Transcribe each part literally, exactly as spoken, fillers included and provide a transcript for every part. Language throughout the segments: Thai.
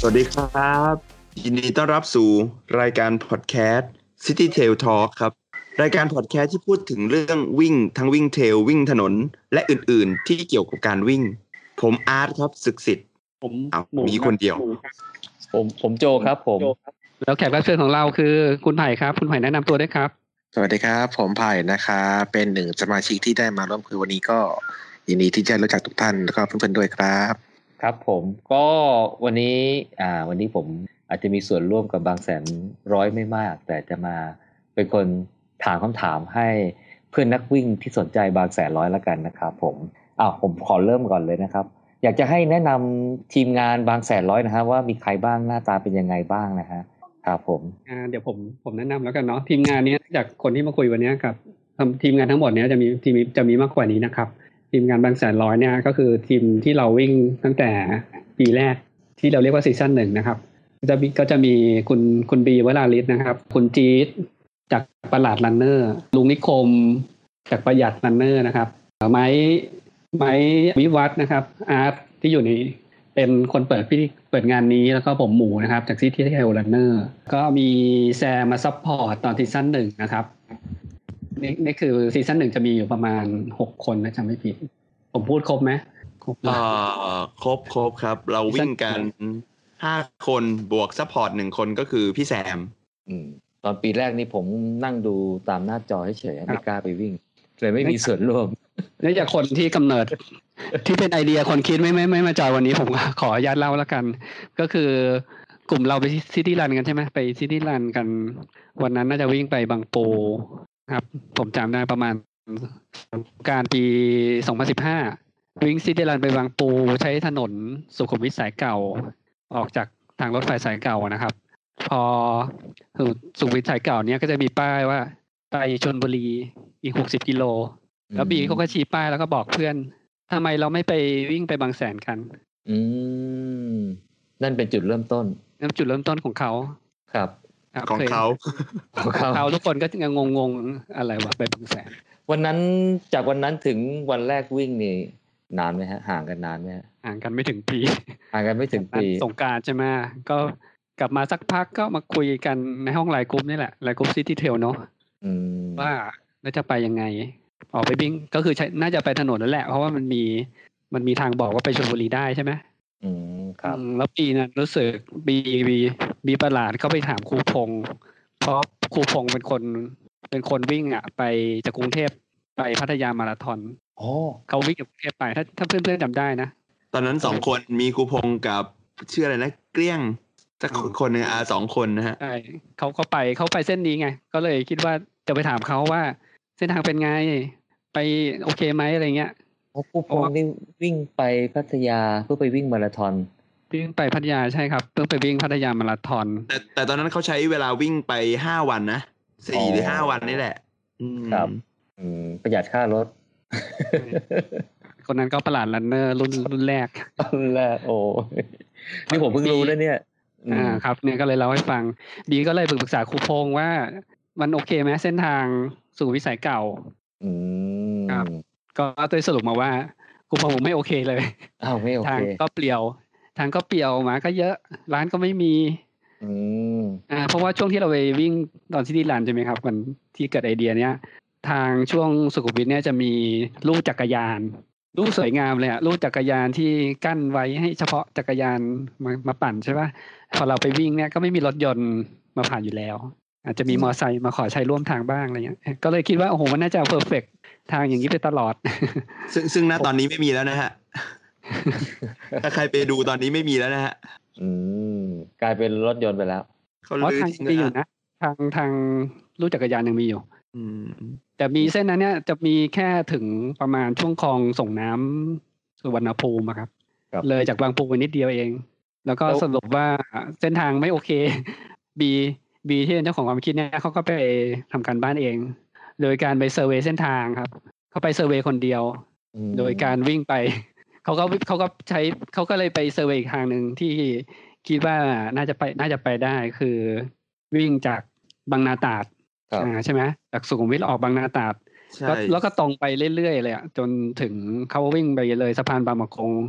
สวัสดีครับยินดีต้อนรับสู่รายการพอดแคสต์ City Tail Talk ครับรายการพอดแคสต์ที่พูดถึงเรื่องวิ่งทั้งวิ่งเทรลวิ่งถนนและอื่นๆที่เกี่ยวกับการวิ่งผมอาร์ตครับศึกสิทธิ์ผมมีคนเดียวผมผมโจครับผมแล้วแขกรับเชิญของเราคือคุณไผ่ครับคุณไผ่แนะนำตัวด้วยครับสวัสดีครับผมไผ่นะครับเป็นหนึ่งสมาชิกที่ได้มาร่วมคุยวันนี้ก็ยินดีที่จะรู้จักทุกท่านแล้วก็เพื่อนๆด้วยครับครับผมก็วันนี้อ่าวันนี้ผมอาจจะมีส่วนร่วมกับบางแสนร้อยไม่มากแต่จะมาเป็นคนถามคำถามให้เพื่อนนักวิ่งที่สนใจบางแสนร้อยแล้วกันนะครับผมอ้าวผมขอเริ่มก่อนเลยนะครับอยากจะให้แนะนำทีมงานบางแสนร้อยนะฮะว่ามีใครบ้างหน้าตาเป็นยังไงบ้างนะฮะครับผมอ่าเดี๋ยวผมผมแนะนำแล้วกันเนาะทีมงานนี้จากคนที่มาคุยวันนี้ครับทีมงานทั้งหมดเนี้ยจะมีทีมจะมีมากกว่านี้นะครับทีมงานบางแสนร้อยเนี่ยก็คือทีมที่เราวิ่งตั้งแต่ปีแรกที่เราเรียกว่าซีซั่นหนึ่งนะครับจะมีก็จะมีคุณคุณบีวราลิศนะครับคุณจี๊ดจากประหลาดรันเนอร์ลุงนิคมจากประหยัดรันเนอร์นะครับไม้ไม้วิวัฒน์นะครับอาร์ตที่อยู่ในเป็นคนเปิดพิธีเปิดงานนี้แล้วก็ผมหมูนะครับจากซิตี้เทลรันเนอร์ก็มีแซมมาซัพพอร์ตตอนซีซั่นหนึ่งนะครับนี่นี่คือซีซั่นหนึ่งจะมีอยู่ประมาณหกคนนะจำไม่ผิดผมพูดครบไหมครบอ่าครบครบครับเราวิ่งกันห้าคนบวกซัพพอร์ตหนึ่งคนก็คือพี่แซมอืมตอนปีแรกนี่ผมนั่งดูตามหน้าจอเฉยๆไม่กล้าไปวิ่งเลยไม่มีส่วนร่วมเนื่องจากคนที่กำเนิดที่เป็นไอเดียคนคิดไม่ไม่ไม่มาจอยวันนี้ผมขออนุญาตเล่าแล้วกันก็คือกลุ่มเราไปซิตี้รันกันใช่ไหมไปซิตี้รันกันวันนั้นน่าจะวิ่งไปบางปูครับผมจำได้ประมาณการปีสองพันสิบห้าวิ่งซิตี้รันไปบางปูใช้ถนนสุขุมวิทสายเก่าออกจากทางรถไฟสายเก่านะครับพอสุขุมวิทสายเก่าเนี้ยก็จะมีป้ายว่าไปชลบุรีอีกหกสิบกิโลแล้วบีเขาก็ชี้ป้ายแล้วก็บอกเพื่อนทำไมเราไม่ไปวิ่งไปบางแสนกันอืมนั่นเป็นจุดเริ่มต้นนั่นจุดเริ่มต้นของเขาครับของเขาของเขาทุกคนก็ยังงงๆอะไรวะไปบางแสนวันนั้นจากวันนั้นถึงวันแรกวิ่งนี่นานไหมฮะห่างกันนานไหมฮะห่างกันไม่ถึงปีห่างกันไม่ถึงปีสงกรานต์ใช่ไหมก็กลับมาสักพักก็มาคุยกันในห้องไลน์กรุ๊ปนี่แหละไลน์กรุ๊ปซิตี้เทลเนาะว่าแล้วจะไปยังไงออกไปวิ่งก็คือน่าจะไปถนนนั่นแหละเพราะว่ามันมีมันมีทางบอกว่าไปชลบุรีได้ใช่ไหมอืมครับแล้วปีนั้นรู้สึกบีบีบีประหลาดเขาไปถามครูพงษ์เพราะครูพงษ์เป็นคนเป็นคนวิ่งอ่ะไปจากกรุงเทพไปพัทยามาราธอนอ๋อเขาวิ่งจากกรุงเทพไปถ้าถ้าเพื่อนๆจำได้นะตอนนั้นสองคนมีครูพงษ์กับชื่ออะไรนะเกลี้ยงสักคนนึงอ่ะสองคนนะฮะใช่เขาเขาไปเขาไปเส้นนี้ไงก็เลยคิดว่าจะไปถามเขาว่าเส้นทางเป็นไงไปโอเคไหมอะไรเงี้ยเพราะครูพงษ์นี่วิ่งไปพัทยาเพื่อไปวิ่งมาราธอนวิ่งไปพัทยาใช่ครับเพื่อไปวิ่งพัทยามาราธอนแต่แต่ตอนนั้นเขาใช้เวลาวิ่งไปห้าวันนะสี่หรือห้าวันนี่แหละครับอืมประหยัดค่ารถคนนั้นก็ประหลาดรันเนอร์รุ่นรุ่นแรกรุ่นแรกโอ้นี่ผมเพิ่งรู้นะเนี่ยอ่าครับเนี่ยก็เลยเล่าให้ฟังบีก็เลยปรึกษาครูพงษ์ว่ามันโอเคไหมเส้นทางสู่วิสัยเก่าอืมครับก็โดยสรุปมาว่าครูพงษ์ไม่โอเคเลยอ้าวไม่โอเคทางก็เปลี่ยวทางก็เปลี่ยวหมาก็เยอะร้านก็ไม่มีอืมอ่าเพราะว่าช่วงที่เราไปวิ่งตอนซิตี้รันใช่ไหมครับมันที่เกิดไอเดียเนี้ยทางช่วงสุขุมวิทเนี่ยจะมีลู่จักรยานลู่สวยงามเลยอะลู่จักรยานที่กั้นไว้ให้เฉพาะจักรยานมามาปั่นใช่ป่ะพอเราไปวิ่งเนี่ยก็ไม่มีรถยนต์มาผ่านอยู่แล้วอาจจะมีมอเตอร์ไซค์มาขอใช้ร่วมทางบ้างอะไรเงี้ยก็เลยคิดว่าโอ้โหมันน่าจะเพอร์เฟคทางอย่างนี้ไปตลอดซึ่งซึ่งณตอนนี้ไม่มีแล้วนะฮะถ้าใครไปดูตอนนี้ไม่มีแล้วนะฮะอืมกลายเป็นรถยนต์ไปแล้วเขาเลยทางมีอยู่นะทางทางลู่จักรยานยังมีอยู่แต่มีเส้นนั้นเนี่ยจะมีแค่ถึงประมาณช่วงคลองส่งน้ำสุวรรณภูมิครับเลยจากบางปูไปนิดเดียวเองแล้วก็สรุปว่าเส้นทางไม่โอเคบีบีที่เป็นเจ้าของความคิดเนี่ยเขาก็ไปทำการบ้านเองโดยการไปเซอร์เวย์เส้นทางครับเขาไปเซอร์เวย์คนเดียวโดยการวิ่งไปเขาก็เขาก็ใช้เขาก็เลยไปเซอร์เวย์อีกทางหนึ่งที่คิดว่าน่าจะไปน่าจะไปได้คือวิ่งจากบางนาตราดอ่าใช่ไหมจากสุขุมวิทออกบางนาตราดแล้วก็ตรงไปเรื่อยๆเลยอ่ะจนถึงเขาวิ่งไปเลยสะพานบางประกง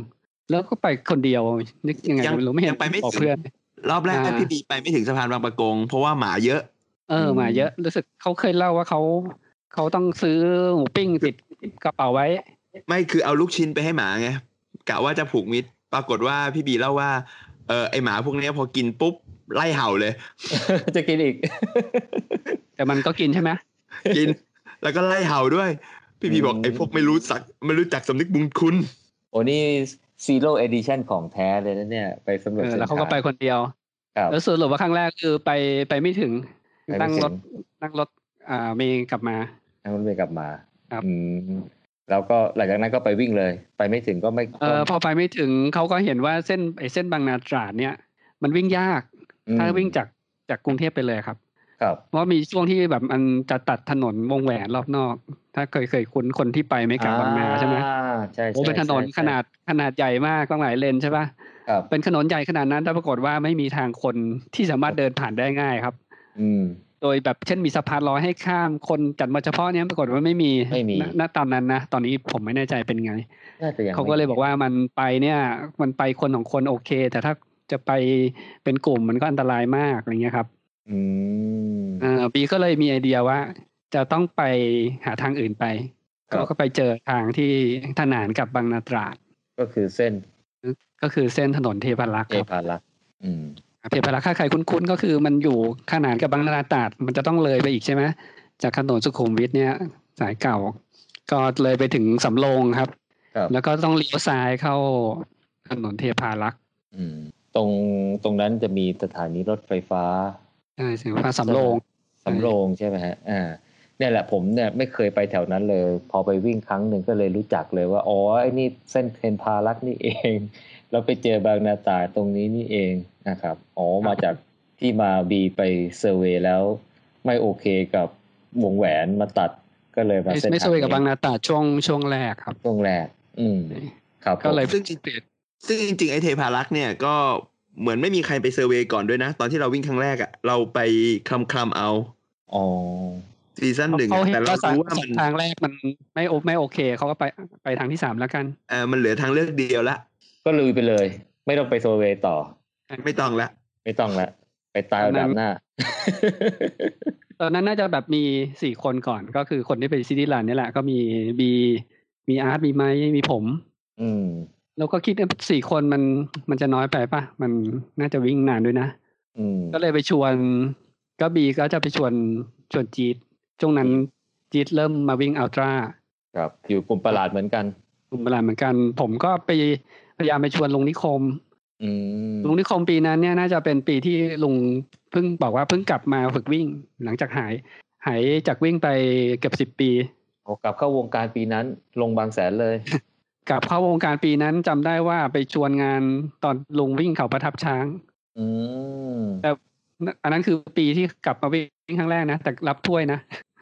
แล้วก็ไปคนเดียวนึกยังไงยังไม่รู้ไม่เห็ยันงไปไม่บอกถึงเพื่อนรอบแรกอ่าพี่บีไปไม่ถึงสะพานบางปะกงเพราะว่าหมาเยอะเออมาเยอะรู้สึกเขาเคยเล่าว่าเขาเขาต้องซื้อหมูปิ้งติดกระเป๋าไว้ไม่คือเอาลูกชิ้นไปให้หมาไงกะว่าจะผูกมิตรปรากฏว่าพี่บีเล่าว่าเออไอหมาพวกเนี้ยพอกินปุ๊บไล่เห่าเลยจะกินอีกแต่มันก็กินใช่ไหมกินแล้วก็ไล่เห่าด้วย พี่บีบอกอืมไอพวกไม่รู้สักไม่รู้จักสำนึกบุญคุณโอ้นี่ Zero Edition ของแท้เลยนะเนี่ยไปสำรวจเออเส้นแล้วเขาก็ทางไปคนเดียวครับแล้วสรุปว่าครั้งแรกคือไปไปไม่ถึงไปไม่นั่งถึงรถนั่งรถอ่าเมย์กลับมานั่งรถเมล์กลับมาครับอืมแล้วก็หลังจากนั้นก็ไปวิ่งเลย ไปไม่ถึงก็ไม่เออพอไปไม่ถึงเขาก็เห็นว่าเส้นไอ้เส้นบางนาตราดเนี่ย มันวิ่งยาก ถ้าวิ่งจากจากกรุงเทพไปเลยครับครับเพราะมีช่วงที่แบบมันจะตัดถนนวงแหวนรอบนอก ถ้าเคยเคยคุ้นคนที่ไปไม่กลับบางนาใช่ไหมอ่าใช่โอ้เป็นถนนใช่ขนาดขนาดใหญ่มากต้องหลายเลนใช่ป่ะครับเป็นถนนใหญ่ขนาดนั้นแต่ปรากฏว่าไม่มีทางคนที่สามารถเดินผ่านได้ง่ายครับอืมโดยแบบเช่นมีสะพานลอยให้ข้ามคนจัดมาเฉพาะเนี้ยปรากฏว่าไม่มีไม่มีณณตอนนั้นนะตอนนี้ผมไม่แน่ใจเป็นไงน่าจะยังเขาก็เลยบอกว่ามันไปเนี่ยมันไปคนของคนโอเค แต่ถ้าจะไปเป็นกลุ่มมันก็อันตรายมากอะไรเงี้ยครับอืมอ่าบีก็เลยมีไอเดียว่า จะต้องไปหาทางอื่นไปครับก็ไปเจอทางที่ถนนกับบางนาตราดก็คือเส้นก็คือเส้นถนนเทพารักษ์เทครับพารักษ์อืมเทพารักษ์ถ้าใครคุ้นๆก็คือมันอยู่ขนานกับบางนาตราดมันจะต้องเลยไปอีกใช่ไหมจากถนนสุขุมวิทเนี่ยสายเก่า ก็เลยไปถึงสำโรงครับครับแล้วก็ต้องเลี้ยวซ้ายเข้าถนนเทพารักษ์อืมตรงตรงนั้นจะมีสถานีรถไฟฟ้าใช่สิว่าสำโรงสำโรงใช่ไหมฮะอ่าเนี่ยแหละผมเนี่ยไม่เคยไปแถวนั้นเลย พอไปวิ่งครั้งหนึ่งก็เลยรู้จักเลยว่าอ๋อไอ้นี่เส้นเทนพารักษ์นี่เอง แล้วไปเจอบางนาตราดตรงนี้นี่เองนะครับอ๋อมาจากที่มาบีไปเซอร์เวย์แล้ว ไม่โอเคกับวงแหวนมาตัดก็เลยมาไม่เส้นไม่ทางสวยกับบางนี้นาตราดช่วงช่วงแรกครับช่วงแรก อืมครับก็เลยผมซึ่งจริงเปลี่ยนซึ่งจริงๆไอเทพารักษ์เนี่ยก็เหมือนไม่มีใครไปเซอร์เวย์ก่อนด้วยนะ ตอนที่เราวิ่งครั้งแรกอะเราไปคลำคลำเอาอ๋อซีซั่นหนึ่งเขาอะเห็นแต่เราว่าสายรู้ว่าสอมังนทางแรกมันไม่โอไม่โอเคเขาก็ไปไปทางที่สามแล้วกันเออมันเหลือทางเลือกเดียวละก็ลุยไปเลย ไม่ต้องไปเซอร์เวย์ต่อไม่ต้องละไม่ต้องละไปตายเอาดาบหน้าตอนนั้นน่าจะแบบมีสี่คนก่อนก็คือคนที่ไปซิตี้รันนี่แหละก็มีบีมีอาร์ตมีไม้มีผมอืมเราก็คิดว่าสี่คนมันมันจะน้อยไปป่ะมันน่าจะวิ่งนานด้วยนะอืมก็เลยไปชวนก็บีก็จะไปชวนชวนจีดช่วงนั้นจีดเริ่มมาวิ่งอัลตร้าครับ อยู่กลุ่มประหลาดเหมือนกันกลุ่มเวลาเหมือนกัน ผมก็ไปพยายามไปชวนลุงนิคมอืมลุงนิคมปีนั้นเนี่ยน่าจะเป็นปีที่ลุงเพิ่งบอกว่าเพิ่งกลับมาฝึกวิ่ง หลังจากหายหายจากวิ่งไปเกือบสิบปีโอ้กลับเข้าวงการปีนั้นลงบางแสนเลยกลับเข้าวงการปีนั้นจำได้ว่าไปชวนงานตอนลุงวิ่งเขาประทับช้างอืมแต่อันนั้นคือปีที่กลับมาวิ่งครั้งแรกนะแต่รับถ้วยนะ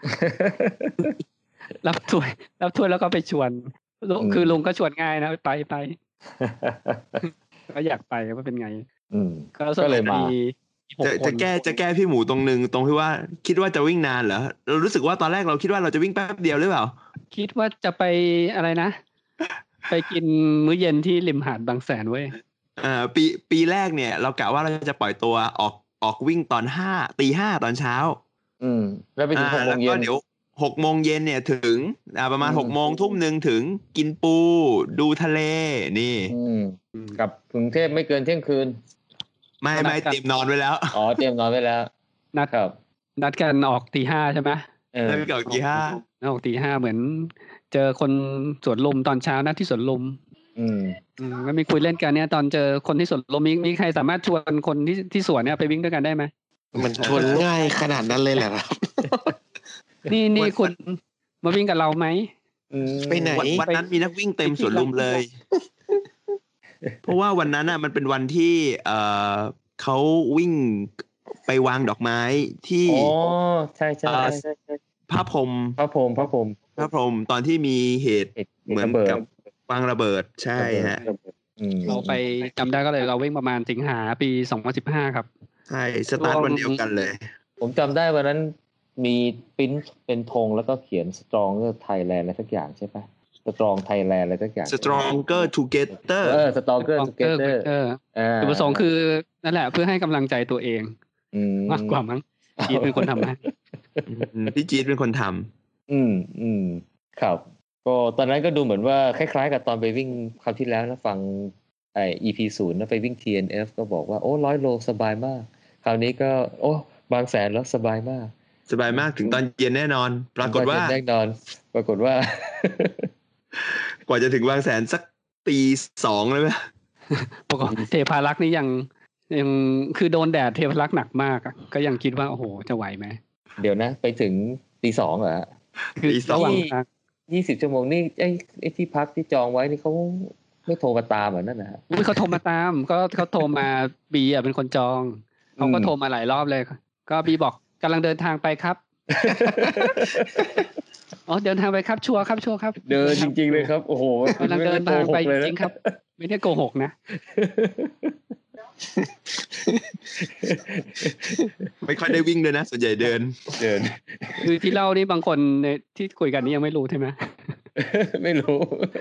รับถ้วยรับถ้วยแล้วก็ไปชวนลุงอืมคือลุงก็ชวนง่ายนะไปไปก็อยากไปว่าเป็นไงอืมก็สก็เลยรุปมามีหกจะคจะนแก้จะแก้พี่หมูตรงนึงตรงที่ว่าคิดว่าจะวิ่งนานเหรอเรารู้สึกว่าตอนแรกเราคิดว่าเราจะวิ่งแป๊บเดียวหรือเปล่าคิดว่าจะไปอะไรนะ ไปกินมื้อเย็นที่ริมหาดบางแสนเว้ยอ่าปีปีแรกเนี่ย เรากะว่าเราจะปล่อยตัวออกออกวิ่งตอนห้าตีห้าตอนเช้าอืม แล้วไปถึงหกโมแล้วงเย็ก็นเดี๋ยวหกโมงเย็นเนี่ยถึงอ่าประมาณอืมหกโมงทุ่มหนึ่งถึงกินปูดูทะเลนี่อืมกลับกรุงเทพไม่เกินเที่ยงคืนไม่ไม่เตรียมนอนไว้แล้วอ๋อเตรียมนอนไว้แล้วนัดครับนัดกันออกตีห้าใช่ไหมเออแล้วไปเก่ากี่ห้านัดออกตีห้าเหมือน เจอคนสวนลุมตอนเช้านัดที่สวนลุมอืมอืมก็มีคุยเล่นกันเนี่ยตอนเจอคนที่สวนลุมมีมีใครสามารถชวนคนที่ที่สวนเนี่ยไปวิ่งด้วยกันได้ไหมมันชวนง่ายขนาดนั้นเลยเหรอครับนี่นี่คุณมาวิ่งกับเราไหมอืมไปไหนวันวันนั้นมีนักวิ่งเต็มสวนลุมเลย เพราะว่าวันนั้นอ่ะมันเป็นวันที่เอ่อเขาวิ่งไปวางดอกไม้ที่อ๋อใช่ใช่อ่าใช่ใช่พระพรหมพระพรหมพระพรหมพระพรหมตอนที่มีเหตุเหตุเหมือนระเบิดกับวางระเบิดใช่ฮะอืมเราไปจำได้ก็เลยเราวิ่งประมาณสิงหาปีสองพันสิบห้าครับใช่สตาร์ทวันเดียวกันเลยผมจำได้วันนั้นมีปริ้นเป็นธงแล้วก็เขียน Stronger Thailand อะไรสักอย่างใช่ปะ Strong Thailand อะไรสักอย่าง Stronger Together เออ Stronger Together เออจุดประสงค์คือนั่นแหละเพื่อให้กำลังใจตัวเองมากกว่ามั้งจี๊ดเป็นคนทำให้พี่จี๊ดเป็นคนทำอืมอืมครับก็ตอนนั้นก็ดูเหมือนว่าคล้ายๆกับตอนไปวิ่งคราวที่แล้วนะฟังไอ้ อี พี ศูนย์แล้วไปวิ่ง ที เอ็น เอฟ ก็บอกว่าโอ้ร้อยโลสบายมากคราวนี้ก็โอ้บางแสนแล้วสบายมากสบายมากถึงตอนเย็นแน่นอนปรากฏว่าแน่นอนปรากฏว่ากว่าจะถึงบางแสนสักตีสองเลยไหมปกติเทพารักษ์นี่ยังยังคือโดนแดดเทพารักษ์หนักมากก็ยังคิดว่าโอ้โหจะไหวไหมเดี๋ยวนะไปถึงตีสองเหรอคือระหว่างยี่สิบชั่วโมงนี่ไอ้ไอ้ที่พักที่จองไว้นี่เขาไม่โทรมาตามเหมือนนั่นนะฮะเขาโทรมาตามก็เขาโทรมาบีอ่ะเป็นคนจองเขาก็โทรมาหลายรอบเลยก็บีบอกกำลังเดินทางไปครับอ๋อเดินทางไปครับชัวร์ครับชัวร์ครับเดินจริงๆเลยครับโอ้โหกำลังเดินทางไปจริงครับไม่ได้โกหกนะไม่ค่อยได้วิ่งเลยนะส่วนใหญ่เดินเดินคือที่เล่านี่บางคนที่คุยกันนี่ยังไม่รู้ใช่ไหมไม่รู้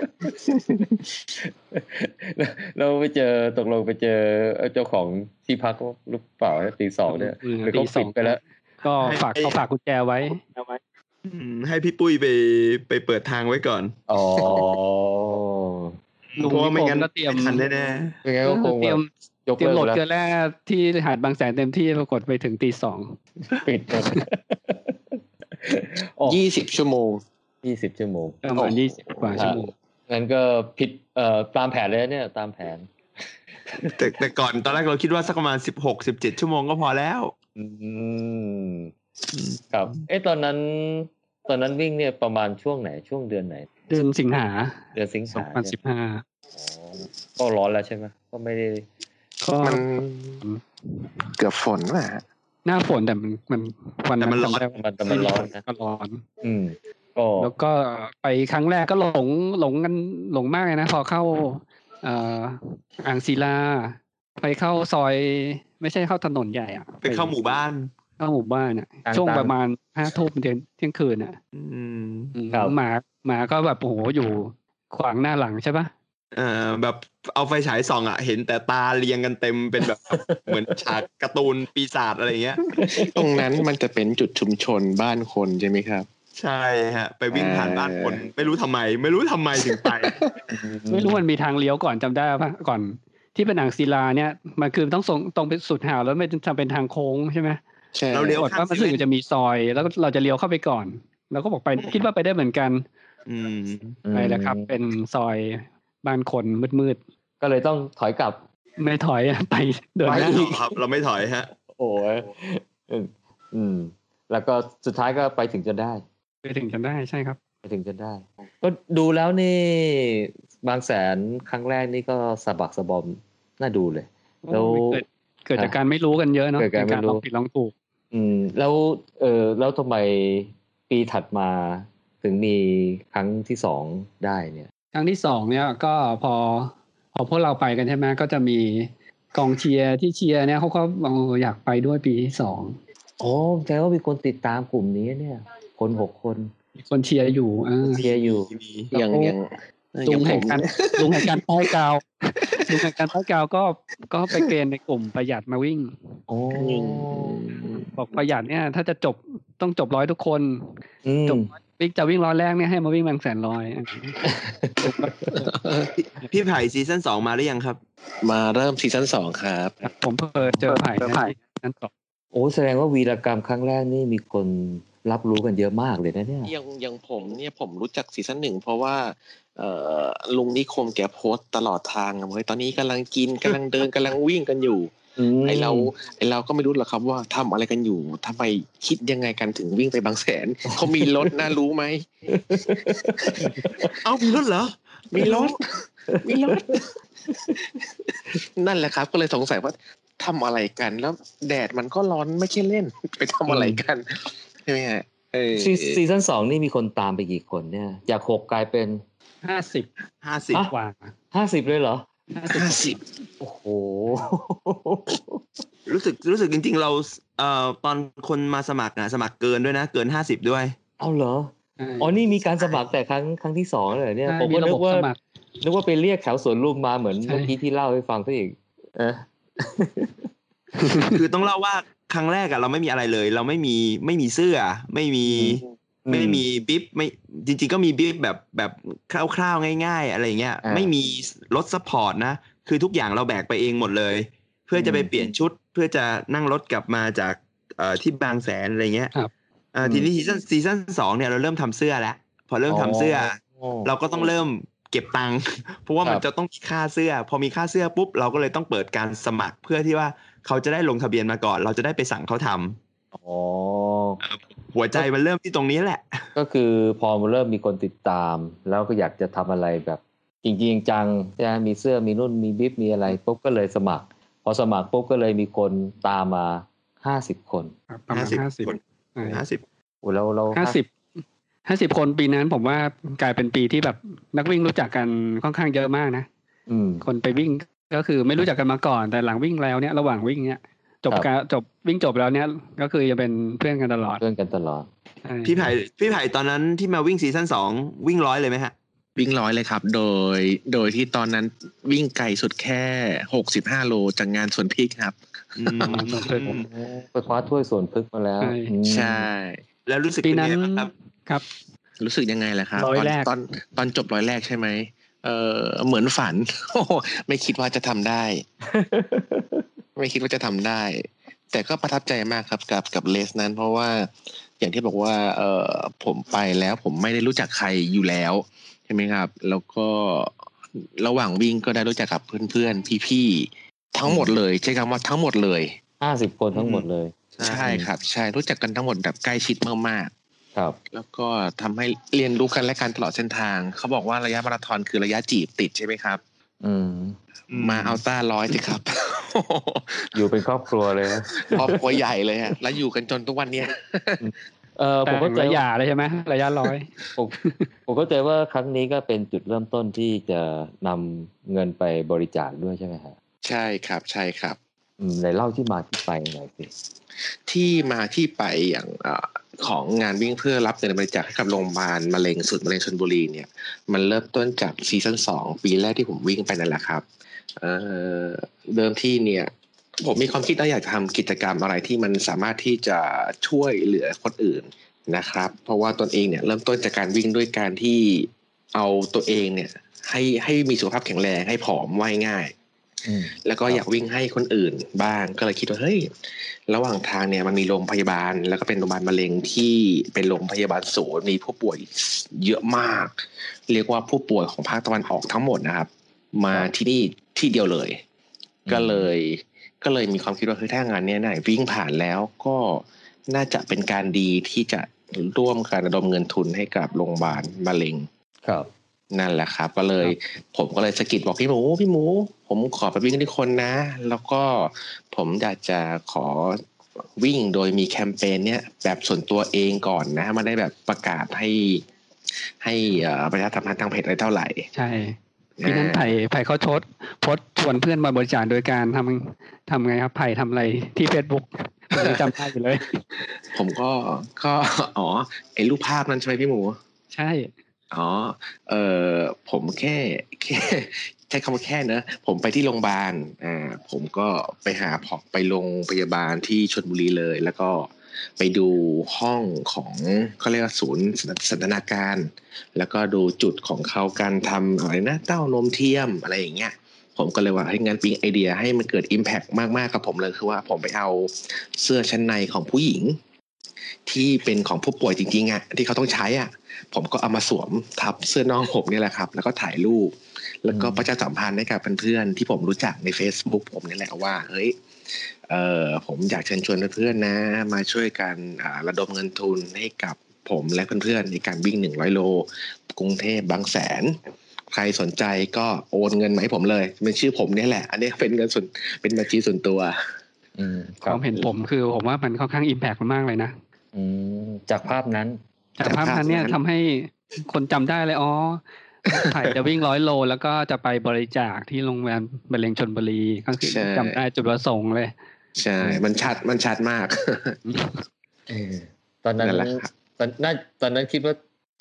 เราไปเจอตกลงไปเจอเจ้าของที่พักหรือเปล่าตีสองเนี่ยหรือเขาปิดไปแล้วก็ฝากเขาฝากกุญแจไว้เอาไว้ให้พี่ปุ้ยไปไปเปิดทางไว้ก่อนอ๋อเพราะว่าไม่งั้นก็เตรียมทันแน่ๆไม่งั้นก็คงเตรียมเตรียมโหลดเกลือแร่ที่หาดบางแสนเต็มที่ปรากฏไปถึงตีสองปิดยี่สิบชั่วโมงยี่สิบชั่วโมงประมาณยี่สิบกว่าชั่วโมงงั้นก็ผิดเอ่อตามแผนเลยเนี่ยตามแผนแต่แต่ก่อนตอนแรกเราคิดว่าสักประมาณสิบหก สิบเจ็ดชั่วโมงก็พอแล้วอืมครับเอ๊ะตอนนั้นตอนนั้นวิ่งเนี่ยประมาณช่วงไหนช่วงเดือนไหนเดือนสิงหาเดือนสิงหาสองพันสิบห้าอ๋อก็ร้อนแล้วใช่ไหมก็ไม่ได้ก็มันเกือบฝนแหละหน้าฝนแต่มันมันวันนั้นมันร้อนมันแต่มันร้อนนะร้อนอืมก็แล้วก็ไปครั้งแรกก็หลงหลงกันหลงมากเลยนะพอเข้าเอ่ออ่างศิลาไปเข้าซอยไม่ใช่เข้าถนนใหญ่อ่ะไปเข้าหมู่บ้านเข้าหมู่บ้านอ่ะช่วงประมาณห้าทุ่มเที่ยงคืนอ่ะอืมหมาหมาก็แบบโอ้โหอยู่ขวางหน้าหลังใช่ปะเอ่อแบบเอาไฟฉายส่องอ่ะเห็นแต่ตาเรียงกันเต็มเป็นแบบเหมือนฉากการ์ตูนปีศาจอะไรเงี้ยตรงนั้นมันจะเป็นจุดชุมชนบ้านคนใช่ไหมครับใช่ฮะไปวิ่งผ่านบ้านคนไม่รู้ทำไมไม่รู้ทำไมถึงไปไม่รู้มันมีทางเลี้ยวก่อนจำได้ป่ะก่อนที่เป็นอ่างศิลาเนี่ยมันคือต้องส่งตรงไปสุดหาดแล้วไม่จำเป็นทางโค้งใช่ไหมเราเลี้ยวข้ามมันสึกจะมีซอยแล้วเราจะเลี้ยวเข้าไปก่อนเราก็บอกไปคิดว่าไปได้เหมือนกันอืมไปแล้วครับเป็นซอยบ้านคนมืดๆก็เลยต้องถอยกลับไม่ถอยไปเดินหน้าครับเราไม่ถอยฮะโอ้ยอืมแล้วก็สุดท้ายก็ไปถึงจนได้ไปถึงจนได้ใช่ครับไปถึงจนได้ก็ดูแล้วนี่บางแสนครั้งแรกนี่ก็สะบักสะบอมน่าดูเลยแล้วเกิดเกิดจากการไม่รู้กันเยอะเนาะการลองผิดลองถูกอืมแล้วเออแล้วทำไมปีถัดมาถึงมีครั้งที่สองได้เนี่ยครั้งที่สองเนี่ยก็พอพอพวกเราไปกันใช่ไหมก็จะมีกองเชียร์ที่เชียร์เนี่ยเขาก็อยากไปด้วยปีที่สองโอ้แสดงว่ามีคนติดตามกลุ่มนี้เนี่ยคนหกคนมีคนเชียร์อยู่อ่าเชียร์อยู่อย่างอย่างลุงแห่งการลุงแห่งการป้ายกาวลุงแห่งการป้ายกาวก็ก็ไปเกณฑ์ในกลุ่มประหยัดมาวิ่งโอ้บอกประหยัดเนี่ยถ้าจะจบต้องจบร้อยทุกคนจบวิ่งจะวิ่งร้อยแรกเนี่ยให้มาวิ่งบางแสนร้อยพี่ไผ่ซีซั่นสองมาหรือยังครับมาเริ่มซีซั่นสองครับผมเพิ่งเจอไผ่ไผ่นั่นต่อโอ้แสดงว่าวีรกรรมครั้งแรกนี่มีคนรับรู้กันเยอะมากเลยนะเนี่ยยังยังผมเนี่ยผมรู้จักซีซั่นหนึ่งเพราะว่าเอ่อลุงนิคมแกโพสต์ตลอดทางเลยตอนนี้กำลังกินกำลังเดินกำลังวิ่งกันอยู่ไอเราไอเราก็ไม่รู้หรอกครับว่าทำอะไรกันอยู่ทำไมคิดยังไงกันถึงวิ่งไปบางแสนเขามีรถน่ารู้ไหมเอ้ามีรถเหรอมีรถมีรถนั่นแหละครับก็เลยสงสัยว่าทำอะไรกันแล้วแดดมันก็ร้อนไม่ใช่เล่นไปทำอะไรกันใช่ไหมฮะซีซั่นสองนี่มีคนตามไปกี่คนเนี่ยจากหกกลายเป็นห้าสิบห้าสิบกว่าห้าสิบเลยเหรอห้าสิบโอ้โหรู้สึกรู้สึกจริงๆเราเอ่อตอนคนมาสมัครนะสมัครเกินด้วยนะเกินห้าสิบด้วยเอาเหรออ๋อนี่มีการสมัครแต่ครั้งครั้งที่สองเลยเนี่ยผมมีก็ระนึบกบว่าสมัครนึกว่าไปเรียกแถวสวนลุมมาเหมือนใช่เมื่อกี้ที่เล่าให้ฟังซะอีกเออคือต้องเล่าว่าครั้งแรกอะเราไม่มีอะไรเลย เราไม่มีไม่มีเสื้อ ไม่มีอืมไม่มีบิ๊บไม่จริงๆก็มีบิ๊บแบบแบบคร่าวๆง่ายๆอะไรอย่างเงี้ยอ่าไม่มีรถซัพพอร์ตนะ คือทุกอย่างเราแบกไปเองหมดเลย เพื่อจะไปอืมเปลี่ยนชุดเพื่อจะนั่งรถกลับมาจากเอ่อที่บางแสนอะไรเงี้ยครับอ่าอืมทีนี้ซีซั่นซีซั่นสองเนี่ยเราเริ่มทำเสื้อแล้ว พอเริ่มทำเสื้ออ๋อเราก็ต้องเริ่มเก็บตังค์ เพราะว่ามันครับจะต้องมีค่าเสื้อ พอมีค่าเสื้อปุ๊บเราก็เลยต้องเปิดการสมัครเพื่อที่ว่าเขาจะได้ลงทะเบียนมาก่อน เราจะได้ไปสั่งเขาทำอ๋อหัวใจมันเริ่มที่ตรงนี้แหละก็คือพอมันเริ่มมีคนติดตาม แล้วก็อยากจะทำอะไรแบบจริงๆจังๆใช่ไหมมีเสื้อมีรุ่นมีบิ๊บมีอะไรปุ๊บก็เลยสมัคร พอสมัครปุ๊บก็เลยมีคนตามมาห้าสิบคนครับประมาณห้าสิบห้าสิบคนใช่ห้าสิบโอ้แล้วเราห้าสิบห้าสิบคนปีนั้นผมว่ากลายเป็นปีที่แบบนักวิ่งรู้จักกันค่อนข้างเยอะมากนะอืมคนไปวิ่งก็คือไม่รู้จักกันมาก่อน แต่หลังวิ่งแล้วเนี่ยระหว่างวิ่งเนี่ยจบครับการจบวิ่งจบแล้วเนี่ยก็คือจะเป็นเพื่อนกันตลอดเพื่อนกันตลอดใช่พี่ไผ่พี่ไผ่ตอนนั้นที่มาวิ่งซีซั่นสองวิ่งร้อยเลยไหมฮะวิ่งร้อยเลยครับ โดยโดยที่ตอนนั้นวิ่งไกลสุดแค่หกสิบห้าโลจากงานสวนพริกครับอืมสวนพริกไปคว้าถ้วยสวนพฤกษ์มาแล้วใช่อืมใช่แล้วรู้สึกปีเป็นนั้นไงบ้างครับครับรู้สึกยังไงล่ะครับร้อยตอนแรกตอนตอนจบร้อยแรกใช่ไหมเออเหมือนฝัน โอ้โหไม่คิดว่าจะทำได้ ไม่คิดว่าจะทำได้ แต่ก็ประทับใจมากครับกับกับเลสนั้น เพราะว่าอย่างที่บอกว่าเออผมไปแล้วผมไม่ได้รู้จักใครอยู่แล้วใช่ไหมครับ แล้วก็ระหว่างวิ่งก็ได้รู้จักกับเพื่อนๆพี่ๆทั้งหมดเลยใช้คำว่าทั้งหมดเลยห้าสิบคนทั้งหมดเลยใช่ครับ ใช่รู้จักกันทั้งหมดแบบใกล้ชิดมากๆครับแล้วก็ทำให้เรียนรู้กันและกันตลอดเส้นทาง เขาบอกว่าระยะมาราธอนคือระยะจีบติดใช่ไหมครับอืมมาเอาต้าร้อยสิครับอยู่เป็นครอบครัวเลยนะครอบครัวใหญ่เลยฮะแล้วอยู่กันจนทุกวันเนี้ยเออผมเข้าใจระว่ายะเลยใช่ไหมระยะร้อยผมผมเข้าใจว่าครั้งนี้ก็เป็นจุดเริ่มต้นที่จะนำเงินไปบริจาคด้วยใช่ไหมครับใช่ครับใช่ครับอืมไหนเล่าที่มาที่ไปหน่อยสิที่มาที่ไปอย่างเอ่อของงานวิ่งเพื่อรับเงินบริจาคให้กับโรงพยาบาลมะเร็งศูนย์มะเร็งชลบุรีเนี่ยมันเริ่มต้นจากซีซั่นสองปีแรกที่ผมวิ่งไปนั่นแหละครับเอ่อเดิมที่เนี่ยผมมีความคิดว่าอยากจะทำกิจกรรมอะไรที่มันสามารถที่จะช่วยเหลือคนอื่นนะครับ เพราะว่าตนเองเนี่ยเริ่มต้นจากการวิ่งด้วยการที่เอาตัวเองเนี่ยให้ให้มีสุขภาพแข็งแรงให้ผอมว่ายง่ายอืมแล้วก็อยากวิ่งให้คนอื่นบ้างก็เลยคิดว่าเฮ้ยระหว่างทางเนี่ยมันมีโรงพยาบาลแล้วก็เป็นโรงพยาบาลมะเร็งที่เป็นโรงพยาบาลศูนย์มีผู้ป่วยเยอะมาก เรียกว่าผู้ป่วยของภาคตะวันออกทั้งหมดนะครับ มาที่นี่ที่เดียวเลย ก็เลยก็เลยมีความคิดว่าเฮ้ยถ้างานเนี้ยไหนวิ่งผ่านแล้วก็น่าจะเป็นการดีที่จะร่วมกันระดมเงินทุนให้กับโรงพยาบาลมะเร็งครับนั่นแหละครับก็เลยผมก็เลยสะกิดบอกพี่หมูพี่หมูผมขอไปวิ่งด้วยคนนะ แล้วก็ผมอยากจะขอวิ่งโดยมีแคมเปญเนี้ยแบบส่วนตัวเองก่อนนะไม่ได้แบบประกาศให้ให้เอ่อประชาสัมพันธ์ทางเพจอะไรเท่าไหร่ใช่ปีนั้นไผ่ไผ่เขาโพสต์โพสต์ชวนเพื่อนมาบริจาคโดยการทำทำไงครับไผ่ทำอะไรที่ Facebook ผมยังจำได้อยู่เลยผมก็ก็อ๋อไอ้รูปภาพนั้นใช่ไหมพี่หมูใช่อ๋อเออผมแค่แค่ใช้คำว่าแค่นะผมไปที่โรงพยาบาลอ่าผมก็ไปหาพอไปโรงพยาบาลที่ชลบุรีเลย แล้วก็ไปดูห้องของเขาเรียกว่าศูนย์สันทนาการ แล้วก็ดูจุดของเขาการทำอะไรนะเต้านมเทียมอะไรอย่างเงี้ยผมก็เลยว่าให้งานปิ๊งไอเดียให้มันเกิด impact มากๆกับผมเลยคือว่าผมไปเอาเสื้อชั้นในของผู้หญิงที่เป็นของผู้ป่วยจริงๆอ่ะที่เขาต้องใช้อ่ะผมก็เอามาสวมทับเสื้อน้องผมนี่แหละครับแล้วก็ถ่ายรูปแล้วก็ประชาสัมพันธ์ให้กับเพื่อนๆที่ผมรู้จักใน Facebook ผมนี่แหละว่าเฮ้ยเออผมอยากเชิญชวนเพื่อนๆนะมาช่วยกันอ่าระดมเงินทุนให้กับผมและเพื่อนๆในการวิ่งหนึ่งร้อยโลกรุงเทพบางแสนใครสนใจก็โอนเงินมาให้ผมเลยเป็นชื่อผมนี่แหละอันนี้เป็นเงินส่วนเป็นบัญชีส่วนตัวอืมความเห็นผมคือผมว่ามันค่อนข้างอิมแพกมากเลยนะอืมจากภาพนั้นจากภาพนั้นเนี่ยทำให้คนจำได้เลยอ๋อไผ่จะวิ่งร้อยโลแล้วก็จะไปบริจาคที่โรงพยาบาลมะเร็งชลบุรีก็คือใช่จำได้จุดประสงค์เลยใช่มันชัดมันชัดมากเออตอนนั้นนั่นแหละครับตอนนั้นตอนนั้นคิดว่า